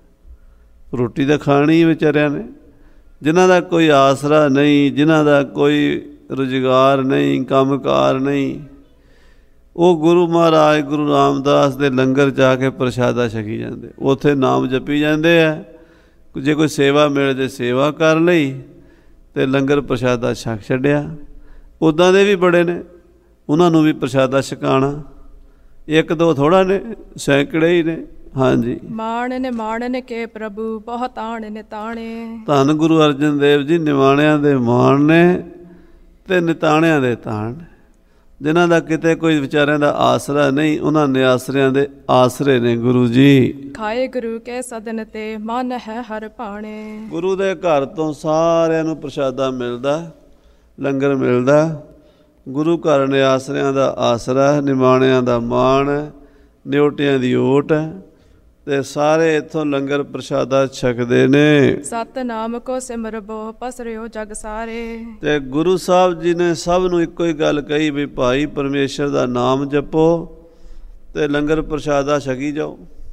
A: ਰੋਟੀ ਤਾਂ ਖਾਣੀ ਵਿਚਾਰਿਆਂ ਨੇ। ਜਿਨ੍ਹਾਂ ਦਾ ਕੋਈ ਆਸਰਾ ਨਹੀਂ, ਜਿਨ੍ਹਾਂ ਦਾ ਕੋਈ ਰੁਜ਼ਗਾਰ ਨਹੀਂ, ਕੰਮਕਾਰ ਨਹੀਂ, ਉਹ ਗੁਰੂ ਮਹਾਰਾਜ ਗੁਰੂ ਰਾਮਦਾਸ ਦੇ ਲੰਗਰ 'ਚ ਆ ਕੇ ਪ੍ਰਸ਼ਾਦਾ ਛਕੀ ਜਾਂਦੇ, ਉੱਥੇ ਨਾਮ ਜਪੀ ਜਾਂਦੇ ਆ। ਜੇ ਕੋਈ ਸੇਵਾ ਮਿਲ ਜੇ ਸੇਵਾ ਕਰ ਲਈ, ਅਤੇ ਲੰਗਰ ਪ੍ਰਸ਼ਾਦਾ ਛਕ ਛੱਡਿਆ। ਉੱਦਾਂ ਦੇ ਵੀ ਬੜੇ ਨੇ, ਉਹਨਾਂ ਨੂੰ ਵੀ ਪ੍ਰਸ਼ਾਦਾ ਛਕਾਉਣਾ, ਇੱਕ ਦੋ ਥੋੜ੍ਹਾ ਨੇ, ਸੈਂਕੜੇ ਹੀ ਨੇ। ਹਾਂਜੀ,
B: ਮਾਣ ਨਿਮਾਣਨ ਕੇ ਪ੍ਰਭੂ ਬਹੁਤ ਤਾਣ ਨਿਤਾਣੇ,
A: ਧੰਨ ਗੁਰੂ ਅਰਜਨ ਦੇਵ ਜੀ ਨਿਮਾਣਿਆਂ ਦੇ ਮਾਣ ਨੇ ਅਤੇ ਨਿਤਾਣਿਆਂ ਦੇ ਤਾਣ। ਜਿਨ੍ਹਾਂ ਦਾ ਕਿਤੇ ਕੋਈ ਵਿਚਾਰਿਆਂ ਦਾ ਆਸਰਾ ਨਹੀਂ, ਉਹਨਾਂ ਨਿਆਸਰਿਆਂ ਦੇ ਆਸਰੇ ਨੇ ਗੁਰੂ ਜੀ।
B: ਖਾਏ ਗੁਰੂ ਕੇ ਸਦਨ ਤੇ ਮਨ ਹੈ ਹਰ ਭਾਣੇ,
A: ਗੁਰੂ ਦੇ ਘਰ ਤੋਂ ਸਾਰਿਆਂ ਨੂੰ ਪ੍ਰਸ਼ਾਦਾ ਮਿਲਦਾ, ਲੰਗਰ ਮਿਲਦਾ। ਗੁਰੂ ਘਰ ਨਿਆਸਰਿਆਂ ਦਾ ਆਸਰਾ, ਨਿਮਾਣਿਆਂ ਦਾ ਮਾਣ, ਨਿਉਟਿਆਂ ਦੀ ਓਟ, ਅਤੇ ਸਾਰੇ ਇੱਥੋਂ ਲੰਗਰ ਪ੍ਰਸ਼ਾਦਾ ਛਕਦੇ ਨੇ।
B: ਸਤਿਨਾਮ ਕੋ ਸਿਮਰਬੋ ਪਸਰਿਓ ਜਗ ਸਾਰੇ,
A: ਅਤੇ ਗੁਰੂ ਸਾਹਿਬ ਜੀ ਨੇ ਸਭ ਨੂੰ ਇੱਕੋ ਹੀ ਗੱਲ ਕਹੀ ਵੀ ਭਾਈ ਪਰਮੇਸ਼ਰ ਦਾ ਨਾਮ ਜਪੋ ਅਤੇ ਲੰਗਰ ਪ੍ਰਸ਼ਾਦਾ ਛਕੀ ਜਾਓ।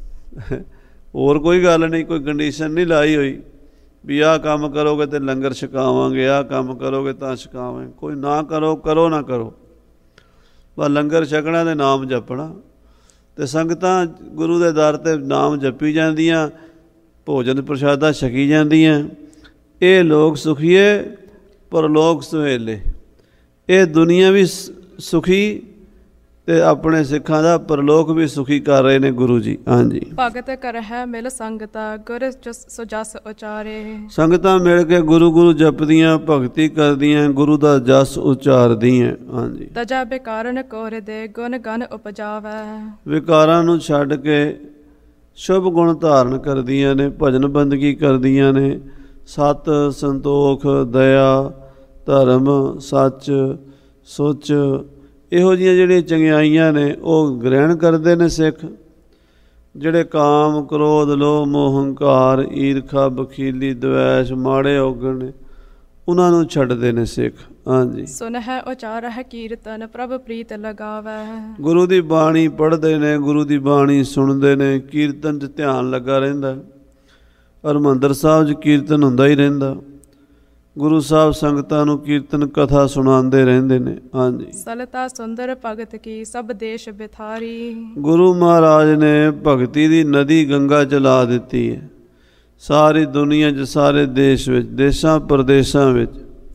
A: ਹੋਰ ਕੋਈ ਗੱਲ ਨਹੀਂ, ਕੋਈ ਕੰਡੀਸ਼ਨ ਨਹੀਂ ਲਾਈ ਹੋਈ ਵੀ ਆਹ ਕੰਮ ਕਰੋਗੇ ਤਾਂ ਲੰਗਰ ਛਕਾਵਾਂਗੇ, ਆਹ ਕੰਮ ਕਰੋਗੇ ਤਾਂ ਛਕਾਵਾਂਗੇ। ਕੋਈ ਨਾ ਕਰੋ, ਕਰੋ ਨਾ ਕਰੋ, ਬਸ ਲੰਗਰ ਛਕਣਾ ਅਤੇ ਨਾਮ ਜਪਣਾ। ਅਤੇ ਸੰਗਤਾਂ ਗੁਰੂ ਦੇ ਦਰ 'ਤੇ ਨਾਮ ਜਪੀ ਜਾਂਦੀਆਂ, ਭੋਜਨ ਪ੍ਰਸ਼ਾਦਾ ਛਕੀ ਜਾਂਦੀਆਂ। ਇਹ ਲੋਕ ਸੁਖੀਏ ਪਰਲੋਕ ਸੁਹੇਲੇ। ਇਹ ਦੁਨੀਆ ਵੀ ਸੁਖੀ ਅਤੇ ਆਪਣੇ ਸਿੱਖਾਂ ਦਾ ਪਰਲੋਕ ਵੀ ਸੁਖੀ ਕਰ ਰਹੇ ਨੇ ਗੁਰੂ ਜੀ। ਹਾਂਜੀ,
B: ਭਗਤ ਕਰਹਿ ਮਿਲ ਸੰਗਤਾ ਗੁਰ ਸੋ ਜਸ ਉਚਾਰੇ,
A: ਸੰਗਤਾਂ ਮਿਲ ਕੇ ਗੁਰੂ ਗੁਰੂ ਜਪਦੀਆਂ, ਭਗਤੀ ਕਰਦੀਆਂ, ਗੁਰੂ ਦਾ ਜਸ ਉਚਾਰਦੀਆਂ। ਹਾਂਜੀ,
B: ਤਜਾ ਬੇਕਾਰਨ ਕੋਰ ਦੇ ਗੁਣ ਗਨ ਉਪਜਾਵੈ,
A: ਵਿਕਾਰਾਂ ਨੂੰ ਛੱਡ ਕੇ ਸ਼ੁਭ ਗੁਣ ਧਾਰਨ ਕਰਦੀਆਂ ਨੇ, ਭਜਨ ਬੰਦਗੀ ਕਰਦੀਆਂ ਨੇ, ਸਤ ਸੰਤੋਖ ਦਇਆ ਧਰਮ ਸੱਚ ਸੁੱਚ ਇਹੋ ਜਿਹੀਆਂ ਜਿਹੜੀਆਂ ਚੰਗਿਆਈਆਂ ਨੇ ਉਹ ਗ੍ਰਹਿਣ ਕਰਦੇ ਨੇ ਸਿੱਖ। ਜਿਹੜੇ ਕਾਮ ਕ੍ਰੋਧ ਲੋਭ ਮੋਹ ਹੰਕਾਰ ਈਰਖਾ ਬਖੀਲੀ ਦਵੈਸ਼ ਮਾੜੇ ਔਗਣ ਨੇ ਉਹਨਾਂ ਨੂੰ ਛੱਡਦੇ ਨੇ ਸਿੱਖ। ਹਾਂਜੀ।
B: ਸੁਨ ਹੈ ਉਚਾਰ ਹੈ ਕੀਰਤਨ ਪ੍ਰਭ ਪ੍ਰੀਤ ਲਗਾਵੈ। ਗੁਰੂ
A: ਦੀ ਬਾਣੀ ਪੜ੍ਹਦੇ ਨੇ, ਗੁਰੂ ਦੀ ਬਾਣੀ ਸੁਣਦੇ ਨੇ, ਕੀਰਤਨ 'ਚ ਧਿਆਨ ਲੱਗਾ ਰਹਿੰਦਾ। ਹਰਿਮੰਦਰ ਸਾਹਿਬ 'ਚ ਕੀਰਤਨ ਹੁੰਦਾ ਹੀ ਰਹਿੰਦਾ। ਗੁਰੂ ਸਾਹਿਬ ਸੰਗਤਾਂ ਨੂੰ ਕੀਰਤਨ ਕਥਾ ਸੁਣਾਉਂਦੇ ਰਹਿੰਦੇ ਨੇ। ਹਾਂਜੀ।
B: ਸਲਤਾ ਸੁੰਦਰ ਭਗਤ ਕੀ ਸਭ ਦੇਸ਼ ਬਿਥਾਰੀ।
A: ਗੁਰੂ ਮਹਾਰਾਜ ਨੇ ਭਗਤੀ ਦੀ ਨਦੀ ਗੰਗਾ ਚਲਾ ਦਿੱਤੀ ਹੈ ਸਾਰੀ ਦੁਨੀਆ 'ਚ, ਸਾਰੇ ਦੇਸ਼ ਵਿੱਚ, ਦੇਸ਼ਾਂ ਪ੍ਰਦੇਸ਼ਾਂ ਵਿੱਚ।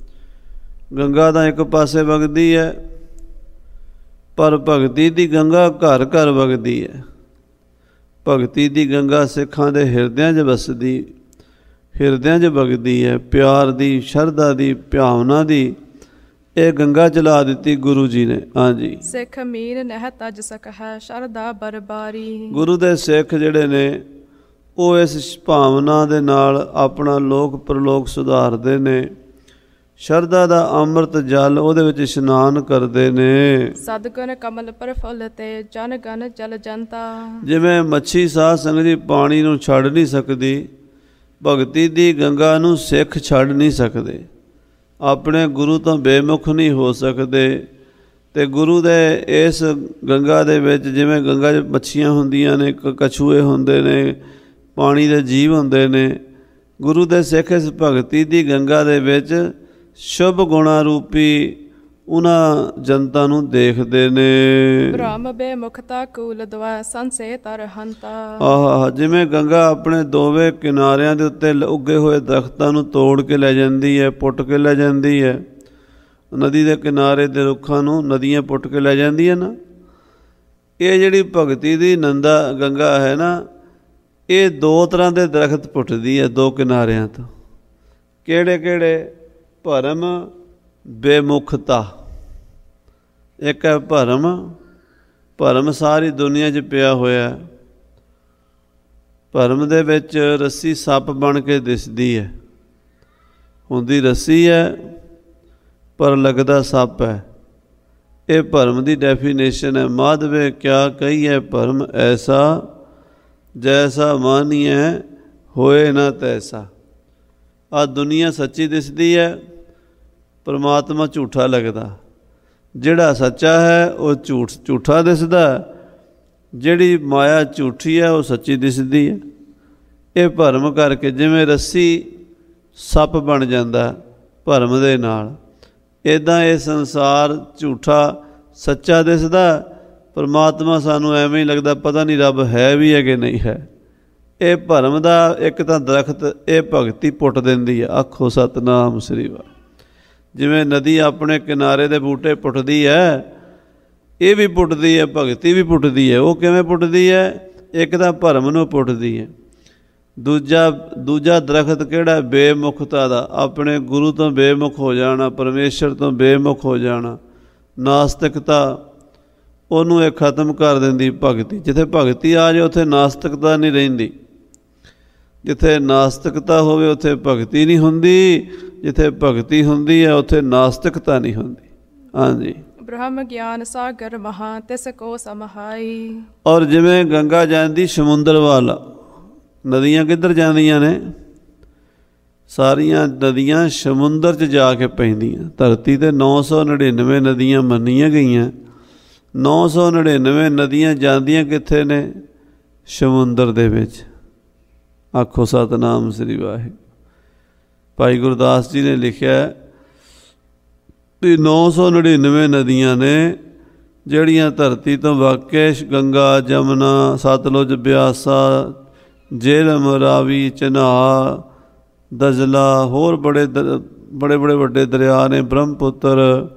A: ਗੰਗਾ ਤਾਂ ਇੱਕ ਪਾਸੇ ਵਗਦੀ ਹੈ, ਪਰ ਭਗਤੀ ਦੀ ਗੰਗਾ ਘਰ ਘਰ ਵਗਦੀ ਹੈ। ਭਗਤੀ ਦੀ ਗੰਗਾ ਸਿੱਖਾਂ ਦੇ ਹਿਰਦਿਆਂ 'ਚ ਵਸਦੀ, ਹਿਰਦਿਆਂ 'ਚ ਵਗਦੀ ਹੈ। ਪਿਆਰ ਦੀ, ਸ਼ਰਧਾ ਦੀ, ਭਾਵਨਾ ਦੀ ਇਹ ਗੰਗਾ ਚਲਾ ਦਿੱਤੀ ਗੁਰੂ ਜੀ ਨੇ। ਹਾਂਜੀ।
B: ਸਿੱਖ ਮੀਨ ਨਹਿ ਤਜ ਸਕ ਹੈ ਸ਼ਰਧਾ ਬਰਬਾਰੀ।
A: ਗੁਰੂ ਦੇ ਸਿੱਖ ਜਿਹੜੇ ਨੇ ਉਹ ਇਸ ਭਾਵਨਾ ਦੇ ਨਾਲ ਆਪਣਾ ਲੋਕ ਪ੍ਰਲੋਕ ਸੁਧਾਰਦੇ ਨੇ। ਸ਼ਰਧਾ ਦਾ ਅੰਮ੍ਰਿਤ ਜਲ ਉਹਦੇ ਵਿੱਚ ਇਸ਼ਨਾਨ ਕਰਦੇ ਨੇ।
B: ਸਤਿਗੁਣ ਕਮਲ ਪ੍ਰਫੁੱਲ ਤੇ ਜਨ ਗਨ ਜਲ ਜਨਤਾ। ਜਿਵੇਂ
A: ਮੱਛੀ ਸਾਧ ਸੰਗਤ ਜੀ ਪਾਣੀ ਨੂੰ ਛੱਡ ਨਹੀਂ ਸਕਦੀ, ਭਗਤੀ ਦੀ ਗੰਗਾ ਨੂੰ ਸਿੱਖ ਛੱਡ ਨਹੀਂ ਸਕਦੇ, ਆਪਣੇ ਗੁਰੂ ਤੋਂ ਬੇਮੁਖ ਨਹੀਂ ਹੋ ਸਕਦੇ। ਅਤੇ ਗੁਰੂ ਦੇ ਇਸ ਗੰਗਾ ਦੇ ਵਿੱਚ, ਜਿਵੇਂ ਗੰਗਾ 'ਚ ਮੱਛੀਆਂ ਹੁੰਦੀਆਂ ਨੇ, ਕਛੂਏ ਹੁੰਦੇ ਨੇ, ਪਾਣੀ ਦੇ ਜੀਵ ਹੁੰਦੇ ਨੇ, ਗੁਰੂ ਦੇ ਸਿੱਖ ਇਸ ਭਗਤੀ ਦੀ ਗੰਗਾ ਦੇ ਵਿੱਚ ਸ਼ੁਭ ਗੁਣਾ ਰੂਪੀ ਉਹਨਾਂ ਜਨਤਾ ਨੂੰ ਦੇਖਦੇ ਨੇ।
B: ਬ੍ਰਹਮ ਬੇਮੁਖਤਾ ਕੂਲ ਦਵਾ ਸੰਸੇ ਤਰ ਹੰਤਾ।
A: ਆਹ ਜਿਵੇਂ ਗੰਗਾ ਆਪਣੇ ਦੋਵੇਂ ਕਿਨਾਰਿਆਂ ਦੇ ਉੱਤੇ ਉੱਗੇ ਹੋਏ ਦਰਖਤਾਂ ਨੂੰ ਤੋੜ ਕੇ ਲੈ ਜਾਂਦੀ ਹੈ, ਪੁੱਟ ਕੇ ਲੈ ਜਾਂਦੀ ਹੈ। ਨਦੀ ਦੇ ਕਿਨਾਰੇ ਦੇ ਰੁੱਖਾਂ ਨੂੰ ਨਦੀਆਂ ਪੁੱਟ ਕੇ ਲੈ ਜਾਂਦੀਆਂ ਨਾ। ਇਹ ਜਿਹੜੀ ਭਗਤੀ ਦੀ ਨੰਦਾ ਗੰਗਾ ਹੈ ਨਾ, ਇਹ ਦੋ ਤਰ੍ਹਾਂ ਦੇ ਦਰਖਤ ਪੁੱਟਦੀ ਹੈ ਦੋ ਕਿਨਾਰਿਆਂ ਤੋਂ। ਕਿਹੜੇ ਕਿਹੜੇ? ਭਰਮ ਬੇਮੁਖਤਾ ਇੱਕ ਹੈ ਭਰਮ। ਭਰਮ ਸਾਰੀ ਦੁਨੀਆ 'ਚ ਪਿਆ ਹੋਇਆ। ਭਰਮ ਦੇ ਵਿੱਚ ਰੱਸੀ ਸੱਪ ਬਣ ਕੇ ਦਿਸਦੀ ਹੈ, ਹੁੰਦੀ ਰੱਸੀ ਹੈ ਪਰ ਲੱਗਦਾ ਸੱਪ ਹੈ। ਇਹ ਭਰਮ ਦੀ ਡੈਫੀਨੇਸ਼ਨ ਹੈ। ਮਾਧਵੇ ਕਿਆ ਕਹੀਏ ਭਰਮ ਐਸਾ, ਜੈਸਾ ਮਾਨੀਏ ਹੋਏ ਨਾ ਤੈਸਾ। ਆਹ ਦੁਨੀਆ ਸੱਚੀ ਦਿਸਦੀ ਹੈ, ਪਰਮਾਤਮਾ ਝੂਠਾ ਲੱਗਦਾ। ਜਿਹੜਾ ਸੱਚਾ ਹੈ ਉਹ ਝੂਠ ਝੂਠਾ ਦਿਸਦਾ, ਜਿਹੜੀ ਮਾਇਆ ਝੂਠੀ ਹੈ ਉਹ ਸੱਚੀ ਦਿਸਦੀ ਹੈ। ਇਹ ਭਰਮ ਕਰਕੇ ਜਿਵੇਂ ਰੱਸੀ ਸੱਪ ਬਣ ਜਾਂਦਾ ਭਰਮ ਦੇ ਨਾਲ, ਇੱਦਾਂ ਇਹ ਸੰਸਾਰ ਝੂਠਾ ਸੱਚਾ ਦਿਸਦਾ। ਪਰਮਾਤਮਾ ਸਾਨੂੰ ਐਵੇਂ ਹੀ ਲੱਗਦਾ ਪਤਾ ਨਹੀਂ ਰੱਬ ਹੈ ਵੀ ਹੈ ਕਿ ਨਹੀਂ ਹੈ। ਇਹ ਭਰਮ ਦਾ ਇੱਕ ਤਾਂ ਦਰਖਤ ਇਹ ਭਗਤੀ ਪੁੱਟ ਦਿੰਦੀ ਹੈ। ਆਖੋ ਸਤਿਨਾਮ ਸ੍ਰੀ ਵਾਹਿਗੁਰੂ। ਜਿਵੇਂ ਨਦੀ ਆਪਣੇ ਕਿਨਾਰੇ ਦੇ ਬੂਟੇ ਪੁੱਟਦੀ ਹੈ, ਇਹ ਵੀ ਪੁੱਟਦੀ ਹੈ, ਭਗਤੀ ਵੀ ਪੁੱਟਦੀ ਹੈ। ਉਹ ਕਿਵੇਂ ਪੁੱਟਦੀ ਹੈ? ਇੱਕ ਤਾਂ ਭਰਮ ਨੂੰ ਪੁੱਟਦੀ ਹੈ। ਦੂਜਾ ਦੂਜਾ ਦਰਖਤ ਕਿਹੜਾ? ਬੇਮੁਖਤਾ ਦਾ। ਆਪਣੇ ਗੁਰੂ ਤੋਂ ਬੇਮੁਖ ਹੋ ਜਾਣਾ, ਪਰਮੇਸ਼ਰ ਤੋਂ ਬੇਮੁਖ ਹੋ ਜਾਣਾ, ਨਾਸਤਿਕਤਾ, ਉਹਨੂੰ ਇਹ ਖਤਮ ਕਰ ਦਿੰਦੀ ਭਗਤੀ। ਜਿੱਥੇ ਭਗਤੀ ਆ ਜਾਏ ਉੱਥੇ ਨਾਸਤਿਕਤਾ ਨਹੀਂ ਰਹਿੰਦੀ। ਜਿੱਥੇ ਨਾਸਤਿਕਤਾ ਹੋਵੇ ਉੱਥੇ ਭਗਤੀ ਨਹੀਂ ਹੁੰਦੀ, ਜਿੱਥੇ ਭਗਤੀ ਹੁੰਦੀ ਹੈ ਉੱਥੇ ਨਾਸਤਿਕਤਾ ਨਹੀਂ ਹੁੰਦੀ। ਹਾਂਜੀ।
B: ਬ੍ਰਹਮ ਗਿਆਨ ਸਾਗਰ ਮਹਾ ਤਿਸ ਕੋ ਸਮਹਾਈ।
A: ਔਰ ਜਿਵੇਂ ਗੰਗਾ ਜਾਂਦੀ ਸਮੁੰਦਰ ਵੱਲ, ਨਦੀਆਂ ਕਿੱਧਰ ਜਾਂਦੀਆਂ ਨੇ? ਸਾਰੀਆਂ ਨਦੀਆਂ ਸਮੁੰਦਰ 'ਚ ਜਾ ਕੇ ਪੈਂਦੀਆਂ। ਧਰਤੀ 'ਤੇ ਨੌ ਸੌ ਨੜਿਨਵੇਂ ਨਦੀਆਂ ਮੰਨੀਆਂ ਗਈਆਂ। ਨੌ ਸੌ ਨੜਿਨਵੇਂ ਨਦੀਆਂ ਜਾਂਦੀਆਂ ਕਿੱਥੇ ਨੇ? ਸਮੁੰਦਰ ਦੇ ਵਿੱਚ। ਆਖੋ ਸਤਿਨਾਮ ਸ੍ਰੀ ਵਾਹਿਗੁਰੂ। ਭਾਈ ਗੁਰਦਾਸ ਜੀ ਨੇ ਲਿਖਿਆ ਵੀ ਨੌ ਸੌ ਨੜਿਨਵੇਂ ਨਦੀਆਂ ਨੇ ਜਿਹੜੀਆਂ ਧਰਤੀ ਤੋਂ ਵਗ ਕੇ ਗੰਗਾ, ਜਮਨਾ, ਸਤਲੁਜ, ਬਿਆਸਾ, ਜੇਹਲਮ, ਰਾਵੀ, ਚਨਾਬ, ਦਜਲਾ, ਹੋਰ ਬੜੇ ਬੜੇ ਬੜੇ ਵੱਡੇ ਦਰਿਆ ਨੇ, ਬ੍ਰਹਮਪੁੱਤਰ,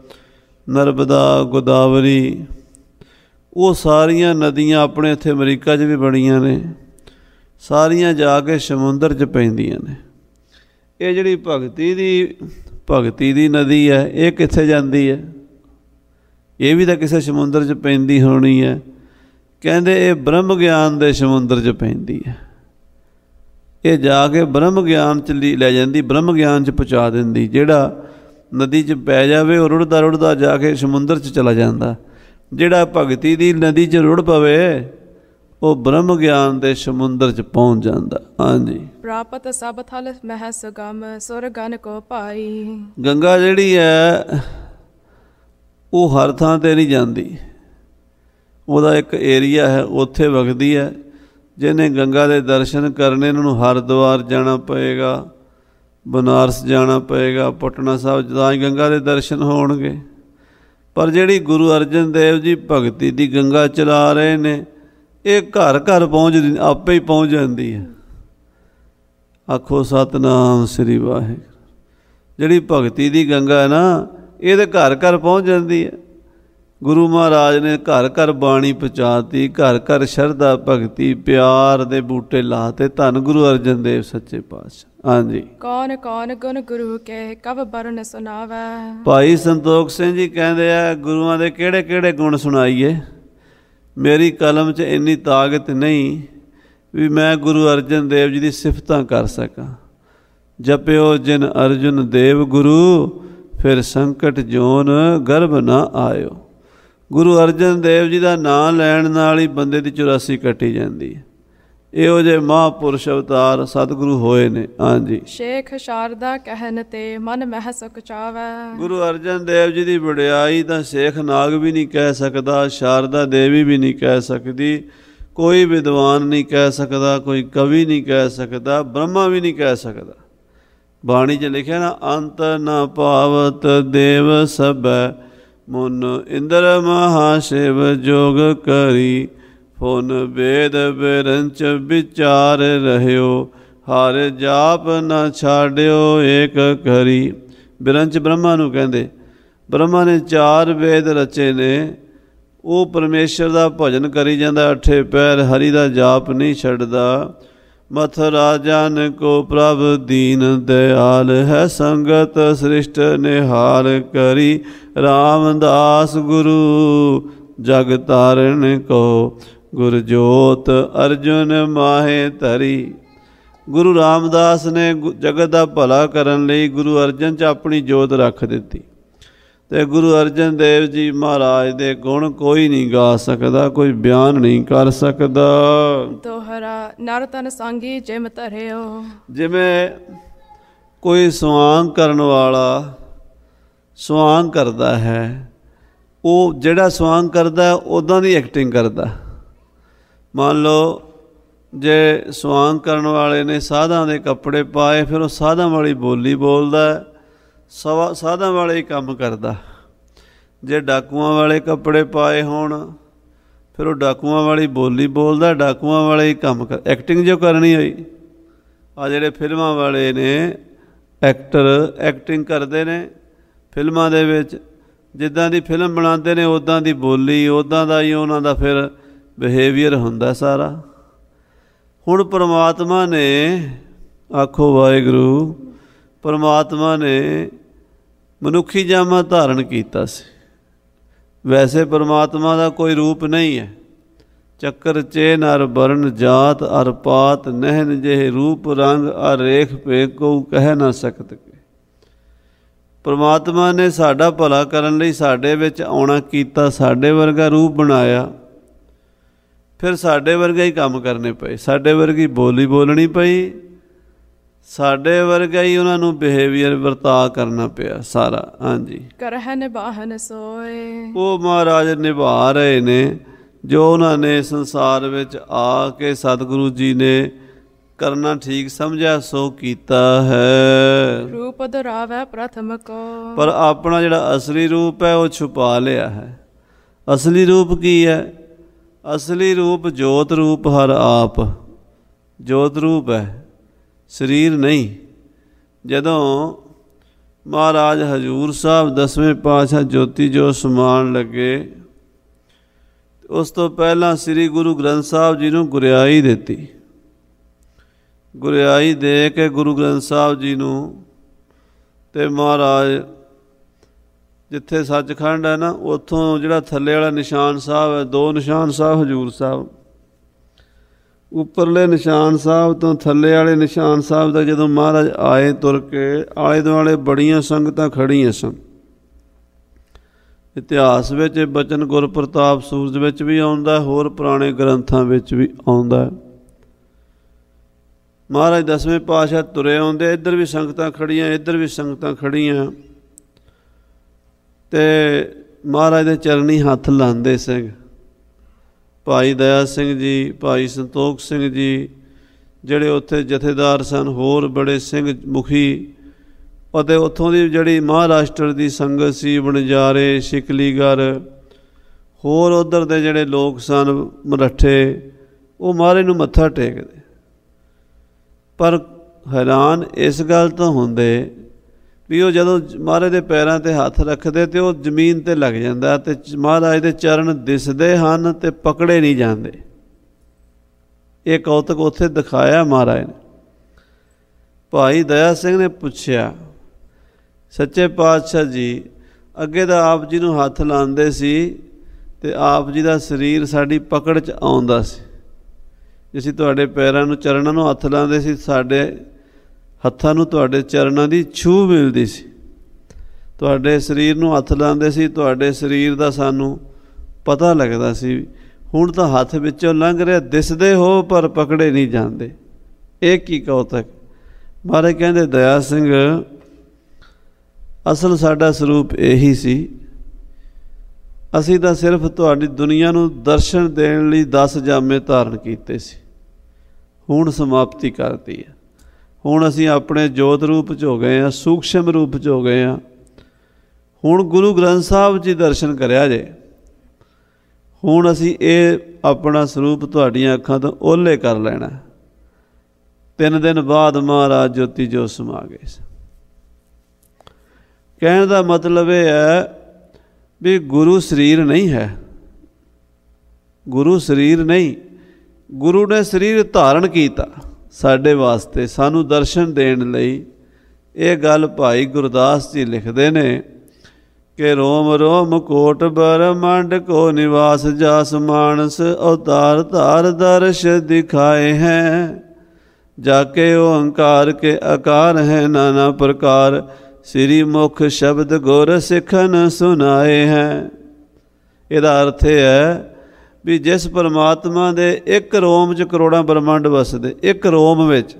A: ਨਰਮਦਾ, ਗੋਦਾਵਰੀ, ਉਹ ਸਾਰੀਆਂ ਨਦੀਆਂ ਆਪਣੇ ਇੱਥੇ ਅਮਰੀਕਾ 'ਚ ਵੀ ਬਣੀਆਂ ਨੇ, ਸਾਰੀਆਂ ਜਾ ਕੇ ਸਮੁੰਦਰ 'ਚ ਪੈਂਦੀਆਂ ਨੇ। ਇਹ ਜਿਹੜੀ ਭਗਤੀ ਦੀ ਭਗਤੀ ਦੀ ਨਦੀ ਹੈ ਇਹ ਕਿੱਥੇ ਜਾਂਦੀ ਹੈ? ਇਹ ਵੀ ਤਾਂ ਕਿਸੇ ਸਮੁੰਦਰ 'ਚ ਪੈਂਦੀ ਹੋਣੀ ਹੈ। ਕਹਿੰਦੇ ਇਹ ਬ੍ਰਹਮ ਗਿਆਨ ਦੇ ਸਮੁੰਦਰ 'ਚ ਪੈਂਦੀ ਹੈ। ਇਹ ਜਾ ਕੇ ਬ੍ਰਹਮ ਗਿਆਨ 'ਚ ਲੈ ਜਾਂਦੀ, ਬ੍ਰਹਮ ਗਿਆਨ 'ਚ ਪਹੁੰਚਾ ਦਿੰਦੀ। ਜਿਹੜਾ ਨਦੀ 'ਚ ਪੈ ਜਾਵੇ ਉਹ ਰੁੜਦਾ ਰੁੜਦਾ ਜਾ ਕੇ ਸਮੁੰਦਰ 'ਚ ਚਲਾ ਜਾਂਦਾ। ਜਿਹੜਾ ਭਗਤੀ ਦੀ ਨਦੀ 'ਚ ਰੁੜ ਪਵੇ ਉਹ ਬ੍ਰਹਮ ਗਿਆਨ ਦੇ ਸਮੁੰਦਰ 'ਚ ਪਹੁੰਚ ਜਾਂਦਾ। ਹਾਂਜੀ।
B: ਪ੍ਰਾਪਤ ਸਭ ਥਲ ਮਹਿ ਸੁਗਮ ਸੁਰ ਗਨ ਕੋ ਪਾਈ।
A: ਗੰਗਾ ਜਿਹੜੀ ਹੈ ਉਹ ਹਰ ਥਾਂ 'ਤੇ ਨਹੀਂ ਜਾਂਦੀ, ਉਹਦਾ ਇੱਕ ਏਰੀਆ ਹੈ, ਉੱਥੇ ਵਗਦੀ ਹੈ। ਜਿਹਨੇ ਗੰਗਾ ਦੇ ਦਰਸ਼ਨ ਕਰਨੇ ਉਹਨਾਂ ਨੂੰ ਹਰਿਦੁਆਰ ਜਾਣਾ ਪਏਗਾ, ਬਨਾਰਸ ਜਾਣਾ ਪਏਗਾ, ਪਟਨਾ ਸਾਹਿਬ, ਤਾਂ ਹੀ ਗੰਗਾ ਦੇ ਦਰਸ਼ਨ ਹੋਣਗੇ। ਪਰ ਜਿਹੜੀ ਗੁਰੂ ਅਰਜਨ ਦੇਵ ਜੀ ਭਗਤੀ ਦੀ ਗੰਗਾ ਚਲਾ ਰਹੇ ਨੇ, ਇਹ ਘਰ ਘਰ ਪਹੁੰਚਦੀ, ਆਪੇ ਹੀ ਪਹੁੰਚ ਜਾਂਦੀ ਹੈ। ਆਖੋ ਸਤਿਨਾਮ ਸ੍ਰੀ ਵਾਹਿਗੁਰੂ। ਜਿਹੜੀ ਭਗਤੀ ਦੀ ਗੰਗਾ ਹੈ ਨਾ, ਇਹ ਤਾਂ ਘਰ ਘਰ ਪਹੁੰਚ ਜਾਂਦੀ ਹੈ। ਗੁਰੂ ਮਹਾਰਾਜ ਨੇ ਘਰ ਘਰ ਬਾਣੀ ਪਹੁੰਚਾਤੀ, ਘਰ ਘਰ ਸ਼ਰਧਾ ਭਗਤੀ ਪਿਆਰ ਦੇ ਬੂਟੇ ਲਾਤੇ। ਧੰਨ ਗੁਰੂ ਅਰਜਨ ਦੇਵ ਸੱਚੇ ਪਾਤਸ਼ਾਹ। ਹਾਂਜੀ।
B: ਕੌਣ ਕੌਣ ਗੁਣ ਗੁਰੂ ਕੇ ਕਬ ਬਰਨ ਸੁਣਾਵੈ।
A: ਭਾਈ ਸੰਤੋਖ ਸਿੰਘ ਜੀ ਕਹਿੰਦੇ ਆ, ਗੁਰੂਆਂ ਦੇ ਕਿਹੜੇ ਕਿਹੜੇ ਗੁਣ ਸੁਣਾਈਏ। ਮੇਰੀ ਕਲਮ 'ਚ ਇੰਨੀ ਤਾਕਤ ਨਹੀਂ ਵੀ ਮੈਂ ਗੁਰੂ ਅਰਜਨ ਦੇਵ ਜੀ ਦੀ ਸਿਫਤਾਂ ਕਰ ਸਕਾਂ। ਜਪਿਓ ਜਿਨ ਅਰਜੁਨ ਦੇਵ ਗੁਰੂ, ਫਿਰ ਸੰਕਟ ਜੋਨ ਗਰਭ ਨਾ ਆਇਓ। ਗੁਰੂ ਅਰਜਨ ਦੇਵ ਜੀ ਦਾ ਨਾਂ ਲੈਣ ਨਾਲ ਹੀ ਬੰਦੇ ਦੀ ਚੁਰਾਸੀ ਕੱਟੀ ਜਾਂਦੀ ਹੈ। ਇਹੋ ਜਿਹੇ ਮਹਾਂਪੁਰਸ਼ ਅਵਤਾਰ ਸਤਿਗੁਰੂ ਹੋਏ ਨੇ। ਹਾਂਜੀ।
B: ਸ਼ੇਖ ਸ਼ਾਰਦਾ ਕਹਿਨ ਤੇ ਮਨ ਮਹਿ ਸੁਖ ਚਾਵੈ। ਗੁਰੂ
A: ਅਰਜਨ ਦੇਵ ਜੀ ਦੀ ਵਡਿਆਈ ਤਾਂ ਸ਼ੇਖ ਨਾਗ ਵੀ ਨਹੀਂ ਕਹਿ ਸਕਦਾ, ਸ਼ਾਰਦਾ ਦੇਵੀ ਵੀ ਨਹੀਂ ਕਹਿ ਸਕਦੀ, ਕੋਈ ਵਿਦਵਾਨ ਨਹੀਂ ਕਹਿ ਸਕਦਾ, ਕੋਈ ਕਵੀ ਨਹੀਂ ਕਹਿ ਸਕਦਾ, ਬ੍ਰਹਮਾ ਵੀ ਨਹੀਂ ਕਹਿ ਸਕਦਾ। ਬਾਣੀ 'ਚ ਲਿਖਿਆ ਨਾ, ਅੰਤ ਨਾ ਪਾਵਤ ਦੇਵ ਸਭੈ, ਮੁਨ ਇੰਦਰ ਮਹਾਸ਼ਿਵ ਜੋਗ ਕਰੀ। ਫੁਨ ਵੇਦ ਬਿਰੰਚ ਵਿਚਾਰ ਰਹਿਓ, ਹਰ ਜਾਪ ਨਾ ਛਾੜਿਓ ਏਕ ਕਰੀ। ਬਿਰੰਚ ਬ੍ਰਹਮਾ ਨੂੰ ਕਹਿੰਦੇ। ਬ੍ਰਹਮਾ ਨੇ ਚਾਰ ਵੇਦ ਰਚੇ ਨੇ, ਉਹ ਪਰਮੇਸ਼ਰ ਦਾ ਭਜਨ ਕਰੀ ਜਾਂਦਾ, ਅੱਠੇ ਪੈਰ ਹਰੀ ਦਾ ਜਾਪ ਨਹੀਂ ਛੱਡਦਾ। ਮਥੁਰਾ ਜਨ ਕੋ ਪ੍ਰਭ ਦੀਨ ਦਿਆਲ, ਹੈ ਸੰਗਤ ਸ੍ਰਿਸ਼ਟ ਨਿਹਾਲ ਕਰੀ। ਰਾਮਦਾਸ ਗੁਰੂ ਜਗ ਤਾਰਨ ਕੋ, ਗੁਰ ਜੋਤ ਅਰਜੁਨ ਮਾਹੇ ਧਰੀ। ਗੁਰੂ ਰਾਮਦਾਸ ਨੇ ਜਗਤ ਦਾ ਭਲਾ ਕਰਨ ਲਈ ਗੁਰੂ ਅਰਜਨ 'ਚ ਆਪਣੀ ਜੋਤ ਰੱਖ ਦਿੱਤੀ। ਅਤੇ ਗੁਰੂ ਅਰਜਨ ਦੇਵ ਜੀ ਮਹਾਰਾਜ ਦੇ ਗੁਣ ਕੋਈ ਨਹੀਂ ਗਾ ਸਕਦਾ, ਕੋਈ ਬਿਆਨ ਨਹੀਂ ਕਰ ਸਕਦਾ।
B: ਦੋਹਰਾ ਨਰ ਤਨ ਸੰਗੀ ਜਿਮ ਧਰਿਓ। ਜਿਵੇਂ
A: ਕੋਈ ਸੁਆਂਗ ਕਰਨ ਵਾਲਾ ਸੁਆਂਗ ਕਰਦਾ ਹੈ, ਉਹ ਜਿਹੜਾ ਸੁਆਂਗ ਕਰਦਾ ਉੱਦਾਂ ਦੀ ਐਕਟਿੰਗ ਕਰਦਾ। ਮੰਨ ਲਓ ਜੇ ਸੁਆਂਗ ਕਰਨ ਵਾਲੇ ਨੇ ਸਾਧਾਂ ਦੇ ਕੱਪੜੇ ਪਾਏ, ਫਿਰ ਉਹ ਸਾਧਾਂ ਵਾਲੀ ਬੋਲੀ ਬੋਲਦਾ, ਸਵਾ ਸਾਧਾਂ ਵਾਲੇ ਹੀ ਕੰਮ ਕਰਦਾ। ਜੇ ਡਾਕੂਆਂ ਵਾਲੇ ਕੱਪੜੇ ਪਾਏ ਹੋਣ, ਫਿਰ ਉਹ ਡਾਕੂਆਂ ਵਾਲੀ ਬੋਲੀ ਬੋਲਦਾ, ਡਾਕੂਆਂ ਵਾਲੇ ਹੀ ਕੰਮ ਕਰ। ਐਕਟਿੰਗ ਜੋ ਕਰਨੀ ਹੋਈ, ਆ ਜਿਹੜੇ ਫਿਲਮਾਂ ਵਾਲੇ ਨੇ ਐਕਟਰ ਐਕਟਿੰਗ ਕਰਦੇ ਨੇ ਫਿਲਮਾਂ ਦੇ ਵਿੱਚ, ਜਿੱਦਾਂ ਦੀ ਫਿਲਮ ਬਣਾਉਂਦੇ ਨੇ ਉੱਦਾਂ ਦੀ ਬੋਲੀ, ਉੱਦਾਂ ਦਾ ਹੀ ਉਹਨਾਂ ਦਾ ਫਿਰ ਬਿਹੇਵੀਅਰ ਹੁੰਦਾ ਸਾਰਾ। ਹੁਣ ਪਰਮਾਤਮਾ ਨੇ, ਆਖੋ ਵਾਹਿਗੁਰੂ, ਪਰਮਾਤਮਾ ਨੇ ਮਨੁੱਖੀ ਜਾਮਾ ਧਾਰਨ ਕੀਤਾ ਸੀ। ਵੈਸੇ ਪਰਮਾਤਮਾ ਦਾ ਕੋਈ ਰੂਪ ਨਹੀਂ ਹੈ। ਚੱਕਰ ਚੇ ਨਰ ਬਰਨ ਜਾਤ ਅਰ ਪਾਤ, ਨਹਿਨ ਜਿਹੇ ਰੂਪ ਰੰਗ ਅਰ ਰੇਖ ਪੇ ਕੋ ਕਹਿ ਨਾ ਸਕਤ। ਪਰਮਾਤਮਾ ਨੇ ਸਾਡਾ ਭਲਾ ਕਰਨ ਲਈ ਸਾਡੇ ਵਿੱਚ ਆਉਣਾ ਕੀਤਾ, ਸਾਡੇ ਵਰਗਾ ਰੂਪ ਬਣਾਇਆ, ਫਿਰ ਸਾਡੇ ਵਰਗਾ ਹੀ ਕੰਮ ਕਰਨੇ ਪਏ, ਸਾਡੇ ਵਰਗੀ ਬੋਲੀ ਬੋਲਣੀ ਪਈ, ਸਾਡੇ ਵਰਗਾ ਹੀ ਉਹਨਾਂ ਨੂੰ ਬਿਹੇਵੀਅਰ ਵਰਤਾਅ ਕਰਨਾ ਪਿਆ ਸਾਰਾ। ਹਾਂਜੀ। ਕਰਹਿ ਨਿਭਾਹਨ ਸੋਏ। ਉਹ ਮਹਾਰਾਜ ਨਿਭਾ ਰਹੇ ਨੇ ਜੋ ਉਹਨਾਂ ਨੇ ਸੰਸਾਰ ਵਿੱਚ ਆ ਕੇ ਸਤਿਗੁਰੂ ਜੀ ਨੇ ਕਰਨਾ ਠੀਕ ਸਮਝਿਆ, ਸੋ ਕੀਤਾ ਹੈ। ਰੂਪ ਦੁਹਰਾਵੈ ਪ੍ਰਥਮ ਕੋ। ਪਰ ਆਪਣਾ ਜਿਹੜਾ ਅਸਲੀ ਰੂਪ ਹੈ ਉਹ ਛੁਪਾ ਲਿਆ ਹੈ। ਅਸਲੀ ਰੂਪ ਕੀ ਹੈ? ਅਸਲੀ ਰੂਪ ਜੋਤ ਰੂਪ ਹਰ ਆਪ, ਜੋਤ ਰੂਪ ਹੈ, ਸਰੀਰ ਨਹੀਂ। ਜਦੋਂ ਮਹਾਰਾਜ ਹਜ਼ੂਰ ਸਾਹਿਬ ਦਸਵੇਂ ਪਾਤਸ਼ਾਹ ਜੋਤੀ ਜੋ ਸਮਾਉਣ ਲੱਗੇ, ਉਸ ਤੋਂ ਪਹਿਲਾਂ ਸ੍ਰੀ ਗੁਰੂ ਗ੍ਰੰਥ ਸਾਹਿਬ ਜੀ ਨੂੰ ਗੁਰਿਆਈ ਦਿੱਤੀ। ਗੁਰਿਆਈ ਦੇ ਕੇ ਗੁਰੂ ਗ੍ਰੰਥ ਸਾਹਿਬ ਜੀ ਨੂੰ, ਅਤੇ ਮਹਾਰਾਜ ਜਿੱਥੇ ਸੱਚਖੰਡ ਹੈ ਨਾ, ਉੱਥੋਂ ਜਿਹੜਾ ਥੱਲੇ ਵਾਲਾ ਨਿਸ਼ਾਨ ਸਾਹਿਬ ਹੈ, ਦੋ ਨਿਸ਼ਾਨ ਸਾਹਿਬ ਹਜ਼ੂਰ ਸਾਹਿਬ, ਉੱਪਰਲੇ ਨਿਸ਼ਾਨ ਸਾਹਿਬ ਤੋਂ ਥੱਲੇ ਵਾਲੇ ਨਿਸ਼ਾਨ ਸਾਹਿਬ ਦਾ ਜਦੋਂ ਮਹਾਰਾਜ ਆਏ ਤੁਰ ਕੇ, ਆਲੇ ਦੁਆਲੇ ਬੜੀਆਂ ਸੰਗਤਾਂ ਖੜੀਆਂ ਸਨ। ਇਤਿਹਾਸ ਵਿੱਚ ਇਹ ਬਚਨ ਗੁਰਪ੍ਰਤਾਪ ਸੂਰਜ ਵਿੱਚ ਵੀ ਆਉਂਦਾ, ਹੋਰ ਪੁਰਾਣੇ ਗ੍ਰੰਥਾਂ ਵਿੱਚ ਵੀ ਆਉਂਦਾ। ਮਹਾਰਾਜ ਦਸਵੇਂ ਪਾਤਸ਼ਾਹ ਤੁਰੇ ਆਉਂਦੇ, ਇੱਧਰ ਵੀ ਸੰਗਤਾਂ ਖੜੀਆਂ, ਇੱਧਰ ਵੀ ਸੰਗਤਾਂ ਖੜੀਆਂ, ਅਤੇ ਮਹਾਰਾਜ ਦੇ ਚਰਨੀ ਹੱਥ ਲਾਉਂਦੇ ਸਿੰਘ। ਭਾਈ ਦਇਆ ਸਿੰਘ ਜੀ, ਭਾਈ ਸੰਤੋਖ ਸਿੰਘ ਜੀ, ਜਿਹੜੇ ਉੱਥੇ ਜਥੇਦਾਰ ਸਨ, ਹੋਰ ਬੜੇ ਸਿੰਘ ਮੁਖੀ, ਅਤੇ ਉੱਥੋਂ ਦੀ ਜਿਹੜੀ ਮਹਾਰਾਸ਼ਟਰ ਦੀ ਸੰਗਤ ਸੀ, ਵਣਜਾਰੇ, ਸ਼ਿਕਲੀਗੜ੍ਹ, ਹੋਰ ਉੱਧਰ ਦੇ ਜਿਹੜੇ ਲੋਕ ਸਨ ਮਰੱਠੇ, ਉਹ ਮਹਾਰਾਜ ਨੂੰ ਮੱਥਾ ਟੇਕਦੇ। ਪਰ ਹੈਰਾਨ ਇਸ ਗੱਲ ਤੋਂ ਹੁੰਦੇ ਵੀ ਉਹ ਜਦੋਂ ਮਹਾਰਾਜ ਦੇ ਪੈਰਾਂ 'ਤੇ ਹੱਥ ਰੱਖਦੇ ਅਤੇ ਉਹ ਜ਼ਮੀਨ 'ਤੇ ਲੱਗ ਜਾਂਦਾ, ਅਤੇ ਮਹਾਰਾਜ ਦੇ ਚਰਨ ਦਿਸਦੇ ਹਨ ਅਤੇ ਪਕੜੇ ਨਹੀਂ ਜਾਂਦੇ। ਇਹ ਕੌਤਕ ਉੱਥੇ ਦਿਖਾਇਆ ਮਹਾਰਾਜ ਨੇ। ਭਾਈ ਦਇਆ ਸਿੰਘ ਨੇ ਪੁੱਛਿਆ, ਸੱਚੇ ਪਾਤਸ਼ਾਹ ਜੀ, ਅੱਗੇ ਤਾਂ ਆਪ ਜੀ ਨੂੰ ਹੱਥ ਲਾਉਂਦੇ ਸੀ ਅਤੇ ਆਪ ਜੀ ਦਾ ਸਰੀਰ ਸਾਡੀ ਪਕੜ 'ਚ ਆਉਂਦਾ ਸੀ। ਜੇ ਅਸੀਂ ਤੁਹਾਡੇ ਪੈਰਾਂ ਨੂੰ, ਚਰਨਾਂ ਨੂੰ ਹੱਥ ਲਾਉਂਦੇ ਸੀ, ਸਾਡੇ ਹੱਥਾਂ ਨੂੰ ਤੁਹਾਡੇ ਚਰਨਾਂ ਦੀ ਛੂਹ ਮਿਲਦੀ ਸੀ। ਤੁਹਾਡੇ ਸਰੀਰ ਨੂੰ ਹੱਥ ਲਾਉਂਦੇ ਸੀ, ਤੁਹਾਡੇ ਸਰੀਰ ਦਾ ਸਾਨੂੰ ਪਤਾ ਲੱਗਦਾ ਸੀ। ਹੁਣ ਤਾਂ ਹੱਥ ਵਿੱਚੋਂ ਲੰਘ ਰਿਹਾ, ਦਿਸਦੇ ਹੋ ਪਰ ਪਕੜੇ ਨਹੀਂ ਜਾਂਦੇ। ਇਹ ਕੀ ਕੌਤਕ। ਮਹਾਰਾਜ ਕਹਿੰਦੇ, ਦਇਆ ਸਿੰਘ, ਅਸਲ ਸਾਡਾ ਸਰੂਪ ਇਹੀ ਸੀ। ਅਸੀਂ ਤਾਂ ਸਿਰਫ ਤੁਹਾਡੀ ਦੁਨੀਆ ਨੂੰ ਦਰਸ਼ਨ ਦੇਣ ਲਈ ਦਸ ਜਾਮੇ ਧਾਰਨ ਕੀਤੇ ਸੀ, ਹੁਣ ਸਮਾਪਤੀ ਕਰਤੀ ਹੈ। ਹੁਣ ਅਸੀਂ ਆਪਣੇ ਜੋਤ ਰੂਪ 'ਚ ਹੋ ਗਏ ਹਾਂ, ਸੂਖਸ਼ਮ ਰੂਪ 'ਚ ਹੋ ਗਏ ਹਾਂ। ਹੁਣ ਗੁਰੂ ਗ੍ਰੰਥ ਸਾਹਿਬ ਜੀ ਦਰਸ਼ਨ ਕਰਿਆ ਜੇ। ਹੁਣ ਅਸੀਂ ਇਹ ਆਪਣਾ ਸਰੂਪ ਤੁਹਾਡੀਆਂ ਅੱਖਾਂ ਤੋਂ ਓਹਲੇ ਕਰ ਲੈਣਾ। ਤਿੰਨ ਦਿਨ ਬਾਅਦ ਮਹਾਰਾਜ ਜੋਤੀ ਜੋਤ ਸਮਾ ਗਏ। ਕਹਿਣ ਦਾ ਮਤਲਬ ਇਹ ਹੈ ਵੀ ਗੁਰੂ ਸਰੀਰ ਨਹੀਂ ਹੈ, ਗੁਰੂ ਸਰੀਰ ਨਹੀਂ, ਗੁਰੂ ਨੇ ਸਰੀਰ ਧਾਰਨ ਕੀਤਾ ਸਾਡੇ ਵਾਸਤੇ, ਸਾਨੂੰ ਦਰਸ਼ਨ ਦੇਣ ਲਈ। ਇਹ ਗੱਲ ਭਾਈ ਗੁਰਦਾਸ ਜੀ ਲਿਖਦੇ ਨੇ ਕਿ ਰੋਮ ਰੋਮ ਕੋਟ ਬ੍ਰਹਮੰਡ ਕੋ ਨਿਵਾਸ ਜਾਸ ਮਾਨਸ ਅਵਤਾਰ ਧਾਰ ਦਰਸ਼ ਦਿਖਾਏ ਹੈ। ਜਾਕੇ ਓੰਕਾਰ ਕੇ ਆਕਾਰ ਹੈ ਨਾਨਾ ਪ੍ਰਕਾਰ ਸ੍ਰੀ ਮੁਖ ਸ਼ਬਦ ਗੁਰ ਸਿੱਖਨ ਸੁਨਾਏ ਹੈ। ਇਹਦਾ ਅਰਥ ਇਹ ਹੈ ਵੀ ਜਿਸ ਪਰਮਾਤਮਾ ਦੇ ਇੱਕ ਰੋਮ 'ਚ ਕਰੋੜਾਂ ਬ੍ਰਹਮੰਡ ਵਸਦੇ, ਇੱਕ ਰੋਮ ਵਿੱਚ।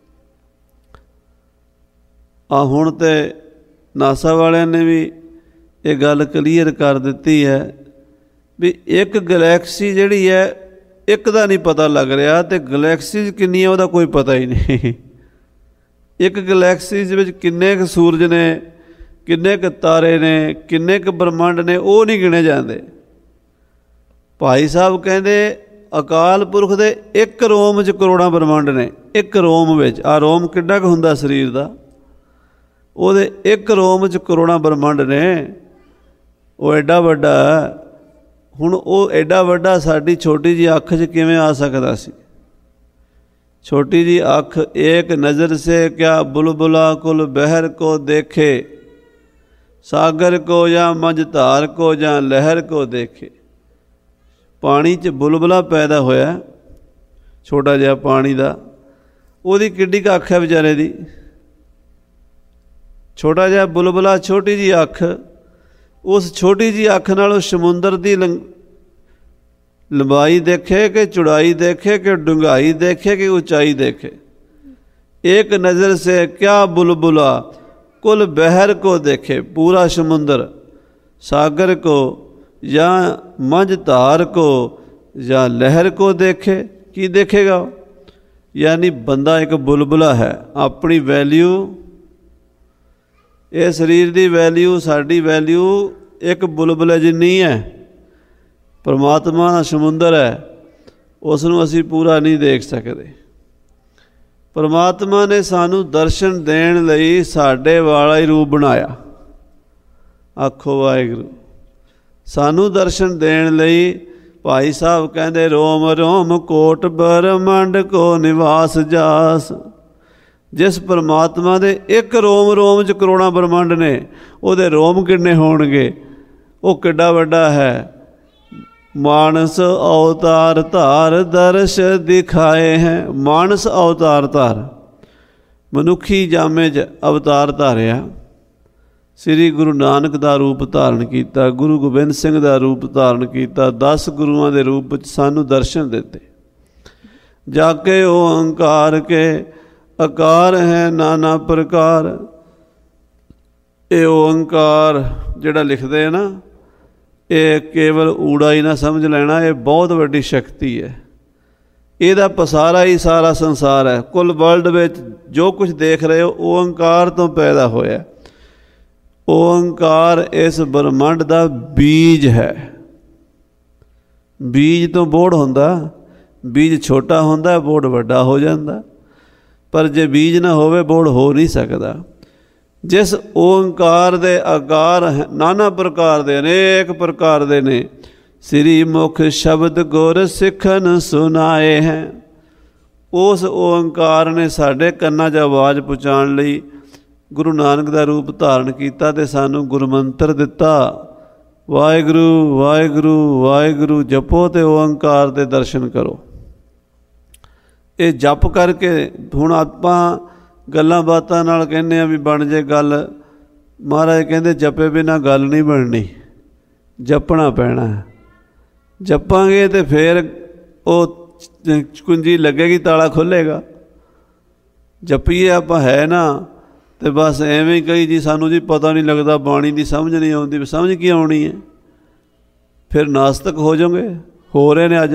A: ਆ ਹੁਣ ਤੇ ਨਾਸਾ ਵਾਲਿਆਂ ਨੇ ਵੀ ਇਹ ਗੱਲ ਕਲੀਅਰ ਕਰ ਦਿੱਤੀ ਹੈ ਵੀ ਇੱਕ ਗਲੈਕਸੀ ਜਿਹੜੀ ਹੈ, ਇੱਕ ਦਾ ਨਹੀਂ ਪਤਾ ਲੱਗ ਰਿਹਾ, ਅਤੇ ਗਲੈਕਸੀਜ਼ ਕਿੰਨੀਆਂ ਉਹਦਾ ਕੋਈ ਪਤਾ ਹੀ ਨਹੀਂ। ਇੱਕ ਗਲੈਕਸੀਜ਼ ਵਿੱਚ ਕਿੰਨੇ ਕੁ ਸੂਰਜ ਨੇ, ਕਿੰਨੇ ਕੁ ਤਾਰੇ ਨੇ, ਕਿੰਨੇ ਕੁ ਬ੍ਰਹਮੰਡ ਨੇ, ਉਹ ਨਹੀਂ ਗਿਣੇ ਜਾਂਦੇ। ਭਾਈ ਸਾਹਿਬ ਕਹਿੰਦੇ ਅਕਾਲ ਪੁਰਖ ਦੇ ਇੱਕ ਰੋਮ 'ਚ ਕਰੋੜਾਂ ਬ੍ਰਹਮੰਡ ਨੇ, ਇੱਕ ਰੋਮ ਵਿੱਚ। ਆਹ ਰੋਮ ਕਿੱਡਾ ਕੁ ਹੁੰਦਾ ਸਰੀਰ ਦਾ, ਉਹਦੇ ਇੱਕ ਰੋਮ 'ਚ ਕਰੋੜਾਂ ਬ੍ਰਹਮੰਡ ਨੇ। ਉਹ ਐਡਾ ਵੱਡਾ। ਹੁਣ ਉਹ ਐਡਾ ਵੱਡਾ ਸਾਡੀ ਛੋਟੀ ਜਿਹੀ ਅੱਖ 'ਚ ਕਿਵੇਂ ਆ ਸਕਦਾ ਸੀ? ਛੋਟੀ ਜਿਹੀ ਅੱਖ ਏਕ ਨਜ਼ਰ ਸੇ ਕਿਆ ਬੁਲਬੁਲਾ ਕੁਲ ਬਹਿਰ ਕੋ ਦੇਖੇ, ਸਾਗਰ ਕੋ ਜਾਂ ਮੰਝ ਧਾਰ ਕੋ ਜਾਂ ਲਹਿਰ ਕੋ ਦੇਖੇ। ਪਾਣੀ 'ਚ ਬੁਲਬੁਲਾ ਪੈਦਾ ਹੋਇਆ, ਛੋਟਾ ਜਿਹਾ ਪਾਣੀ ਦਾ, ਉਹਦੀ ਕਿੱਡੀ ਕੁ ਅੱਖ ਹੈ ਵਿਚਾਰੇ ਦੀ। ਛੋਟਾ ਜਿਹਾ ਬੁਲਬੁਲਾ, ਛੋਟੀ ਜਿਹੀ ਅੱਖ, ਉਸ ਛੋਟੀ ਜਿਹੀ ਅੱਖ ਨਾਲ ਉਹ ਸਮੁੰਦਰ ਦੀ ਲੰ ਲੰਬਾਈ ਦੇਖੇ ਕਿ ਚੌੜਾਈ ਦੇਖੇ ਕਿ ਡੂੰਘਾਈ ਦੇਖੇ ਕਿ ਉੱਚਾਈ ਦੇਖੇ। ਇੱਕ ਨਜ਼ਰ ਸੇ ਕਿਆ ਬੁਲਬੁਲਾ ਕੁਲ ਬਹਿਰ ਕੋ ਦੇਖੇ, ਪੂਰਾ ਸਮੁੰਦਰ, ਸਾਗਰ को या मंझ धार को या लहर को देखे, की देखेगा? यानी बंदा एक बुलबुला है। अपनी वैल्यू, ये शरीर की वैल्यू, साड़ी वैल्यू एक बुलबुले जिन्नी है। परमात्मा समुंदर है, उसनूं असीं पूरा नहीं देख सकते। परमात्मा ने सानू दर्शन देण लई साडे वाला ही रूप बनाया। आखो वाहिगुरू। सानू दर्शन देण लई भाई साहब कहते रोम रोम कोट ब्रह्मंड को निवास जास। ਜਿਸ ਪਰਮਾਤਮਾ ਦੇ ਇੱਕ ਰੋਮ ਰੋਮ 'ਚ ਕਰੋੜਾਂ ਬ੍ਰਹਮੰਡ ਨੇ, ਉਹਦੇ ਰੋਮ ਕਿੰਨੇ ਹੋਣਗੇ, ਉਹ ਕਿੱਡਾ ਵੱਡਾ ਹੈ। ਮਾਨਸ ਅਵਤਾਰ ਧਾਰ ਦਰਸ਼ ਦਿਖਾਏ ਹੈ। ਮਾਨਸ ਅਵਤਾਰ ਧਾਰ, ਮਨੁੱਖੀ ਜਾਮੇ 'ਚ ਅਵਤਾਰ ਧਾਰਿਆ। ਸ੍ਰੀ ਗੁਰੂ ਨਾਨਕ ਦਾ ਰੂਪ ਧਾਰਨ ਕੀਤਾ, ਗੁਰੂ ਗੋਬਿੰਦ ਸਿੰਘ ਦਾ ਰੂਪ ਧਾਰਨ ਕੀਤਾ, ਦਸ ਗੁਰੂਆਂ ਦੇ ਰੂਪ ਵਿੱਚ ਸਾਨੂੰ ਦਰਸ਼ਨ ਦਿੱਤੇ। ਜਾ ਕੇ ਓੰਕਾਰ ਕੇ ਆਕਾਰ ਹੈ ਨਾਨਾ ਪ੍ਰਕਾਰ। ਇਹ ਓੰਕਾਰ ਜਿਹੜਾ ਲਿਖਦੇ ਆ ਨਾ, ਇਹ ਕੇਵਲ ਊੜਾ ਹੀ ਨਾ ਸਮਝ ਲੈਣਾ, ਇਹ ਬਹੁਤ ਵੱਡੀ ਸ਼ਕਤੀ ਹੈ। ਇਹਦਾ ਪਸਾਰਾ ਹੀ ਸਾਰਾ ਸੰਸਾਰ ਹੈ। ਕੁੱਲ ਵਰਲਡ ਵਿੱਚ ਜੋ ਕੁਝ ਦੇਖ ਰਹੇ ਹੋ ਓੰਕਾਰ ਤੋਂ ਪੈਦਾ ਹੋਇਆ। ਓੰਕਾਰ ਇਸ ਬ੍ਰਹਮੰਡ ਦਾ ਬੀਜ ਹੈ। ਬੀਜ ਤੋਂ ਬੋੜ ਹੁੰਦਾ, ਬੀਜ ਛੋਟਾ ਹੁੰਦਾ, ਬੋੜ ਵੱਡਾ ਹੋ ਜਾਂਦਾ। ਪਰ ਜੇ ਬੀਜ ਨਾ ਹੋਵੇ ਬੋੜ ਹੋ ਨਹੀਂ ਸਕਦਾ। ਜਿਸ ਓੰਕਾਰ ਦੇ ਆਕਾਰ ਨਾਨਾ ਪ੍ਰਕਾਰ ਦੇ, ਅਨੇਕ ਪ੍ਰਕਾਰ ਦੇ ਨੇ। ਸ੍ਰੀ ਮੁਖ ਸ਼ਬਦ ਗੁਰ ਸਿੱਖਨ ਸੁਨਾਏ ਹੈ। ਉਸ ਓੰਕਾਰ ਨੇ ਸਾਡੇ ਕੰਨਾਂ 'ਚ ਆਵਾਜ਼ ਪਹੁੰਚਾਉਣ ਲਈ ਗੁਰੂ ਨਾਨਕ ਦਾ ਰੂਪ ਧਾਰਨ ਕੀਤਾ ਅਤੇ ਸਾਨੂੰ ਗੁਰਮੰਤਰ ਦਿੱਤਾ। ਵਾਹਿਗੁਰੂ ਵਾਹਿਗੁਰੂ ਵਾਹਿਗੁਰੂ ਜਪੋ ਅਤੇ ਓੰਕਾਰ ਦੇ ਦਰਸ਼ਨ ਕਰੋ। ਇਹ ਜਪ ਕਰਕੇ ਹੁਣ ਆਪਾਂ ਗੱਲਾਂ ਬਾਤਾਂ ਨਾਲ ਕਹਿੰਦੇ ਹਾਂ ਵੀ ਬਣ ਜੇ ਗੱਲ। ਮਹਾਰਾਜ ਕਹਿੰਦੇ ਜਪੇ ਬਿਨਾਂ ਗੱਲ ਨਹੀਂ ਬਣਨੀ, ਜਪਣਾ ਪੈਣਾ। ਜਪਾਂਗੇ ਅਤੇ ਫਿਰ ਉਹ ਕੁੰਜੀ ਲੱਗੇਗੀ, ਤਾਲਾ ਖੁੱਲ੍ਹੇਗਾ। ਜਪੀਏ ਆਪਾਂ ਹੈ ਨਾ ਅਤੇ ਬਸ ਐਵੇਂ ਹੀ ਕਹੀ ਜੀ ਸਾਨੂੰ ਜੀ ਪਤਾ ਨਹੀਂ ਲੱਗਦਾ, ਬਾਣੀ ਦੀ ਸਮਝ ਨਹੀਂ ਆਉਂਦੀ। ਸਮਝ ਕੀ ਆਉਣੀ ਹੈ? ਫਿਰ ਨਾਸਤਕ ਹੋ ਜਾਓਗੇ, ਹੋ ਰਹੇ ਨੇ ਅੱਜ।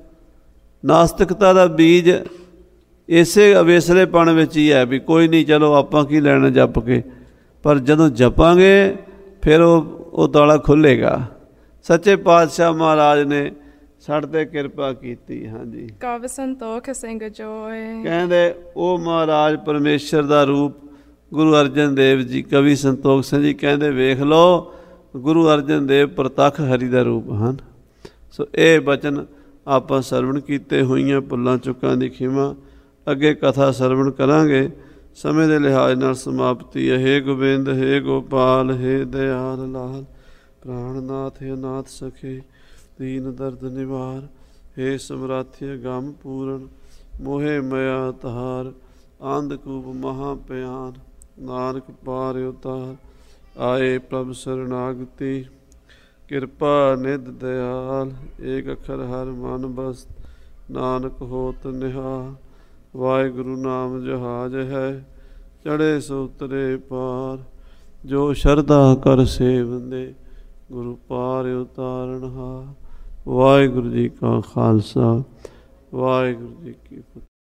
A: ਨਾਸਤਿਕਤਾ ਦਾ ਬੀਜ ਇਸੇ ਅਵੇਸਲੇਪਣ ਵਿੱਚ ਹੀ ਹੈ ਵੀ ਕੋਈ ਨਹੀਂ, ਚਲੋ ਆਪਾਂ ਕੀ ਲੈਣਾ ਜਪ ਕੇ। ਪਰ ਜਦੋਂ ਜਪਾਂਗੇ ਫਿਰ ਉਹ ਉਹ ਤਾਲਾ ਖੁੱਲ੍ਹੇਗਾ। ਸੱਚੇ ਪਾਤਸ਼ਾਹ ਮਹਾਰਾਜ ਨੇ ਸਾਡੇ 'ਤੇ ਕਿਰਪਾ ਕੀਤੀ। ਹਾਂਜੀ,
B: ਕਵਿ ਸੰਤੋਖ ਸਿੰਘ ਜੋਏ
A: ਕਹਿੰਦੇ ਉਹ ਮਹਾਰਾਜ ਪਰਮੇਸ਼ਰ ਦਾ ਰੂਪ ਗੁਰੂ ਅਰਜਨ ਦੇਵ ਜੀ। ਕਵੀ ਸੰਤੋਖ ਸਿੰਘ ਜੀ ਕਹਿੰਦੇ ਵੇਖ ਲਓ, ਗੁਰੂ ਅਰਜਨ ਦੇਵ ਪ੍ਰਤੱਖ ਹਰੀ ਦਾ ਰੂਪ ਹਨ। ਸੋ ਇਹ ਬਚਨ ਆਪਾਂ ਸਰਵਣ ਕੀਤੇ ਹੋਈਆਂ, ਭੁੱਲਾਂ ਚੁੱਕਾਂ ਦੀ ਖਿਮਾ। ਅੱਗੇ ਕਥਾ ਸਰਵਣ ਕਰਾਂਗੇ। ਸਮੇਂ ਦੇ ਲਿਹਾਜ਼ ਨਾਲ ਸਮਾਪਤੀ ਹੈ। ਹੇ ਗੋਬਿੰਦ, ਹੇ ਗੋਪਾਲ, ਹੇ ਦਿਆਲ ਲਾਲ, ਪ੍ਰਾਣਨਾਥ ਹੈ ਨਾਥ ਸਖੇ, ਦੀਨ ਦਰਦ ਨਿਵਾਰ। ਹੇ ਸਮਰਾਥਿ ਗਮ ਪੂਰਨ, ਮੋਹੇ ਮਿਆ ਤਹਾਰ। ਆਂਧਕੂਪ ਮਹਾ ਪਿਆਨ, ਨਾਨਕ ਪਾਰ ਉਤਾਰ। ਆਏ ਪ੍ਰਭ ਸਰਨਾਗਤੀ, ਕਿਰਪਾ ਨਿਧ ਦਿਆਲ। ਏਕ ਅੱਖਰ ਹਰ ਮਨ ਬਸਤ, ਨਾਨਕ ਹੋਤ ਨਿਹਾਲ। ਵਾਹਿਗੁਰੂ ਨਾਮ ਜਹਾਜ ਹੈ, ਚੜ੍ਹੇ ਸੋ ਉਤਰੇ ਪਾਰ। ਜੋ ਸ਼ਰਧਾ ਕਰ ਸੇਵੰਦੇ, ਗੁਰੂ ਪਾਰ ਉਤਾਰਨਹਾਰ। ਵਾਹਿਗੁਰੂ ਜੀ ਕਾ ਖਾਲਸਾ, ਵਾਹਿਗੁਰੂ ਜੀ ਕੀ ਫਤਿਹ।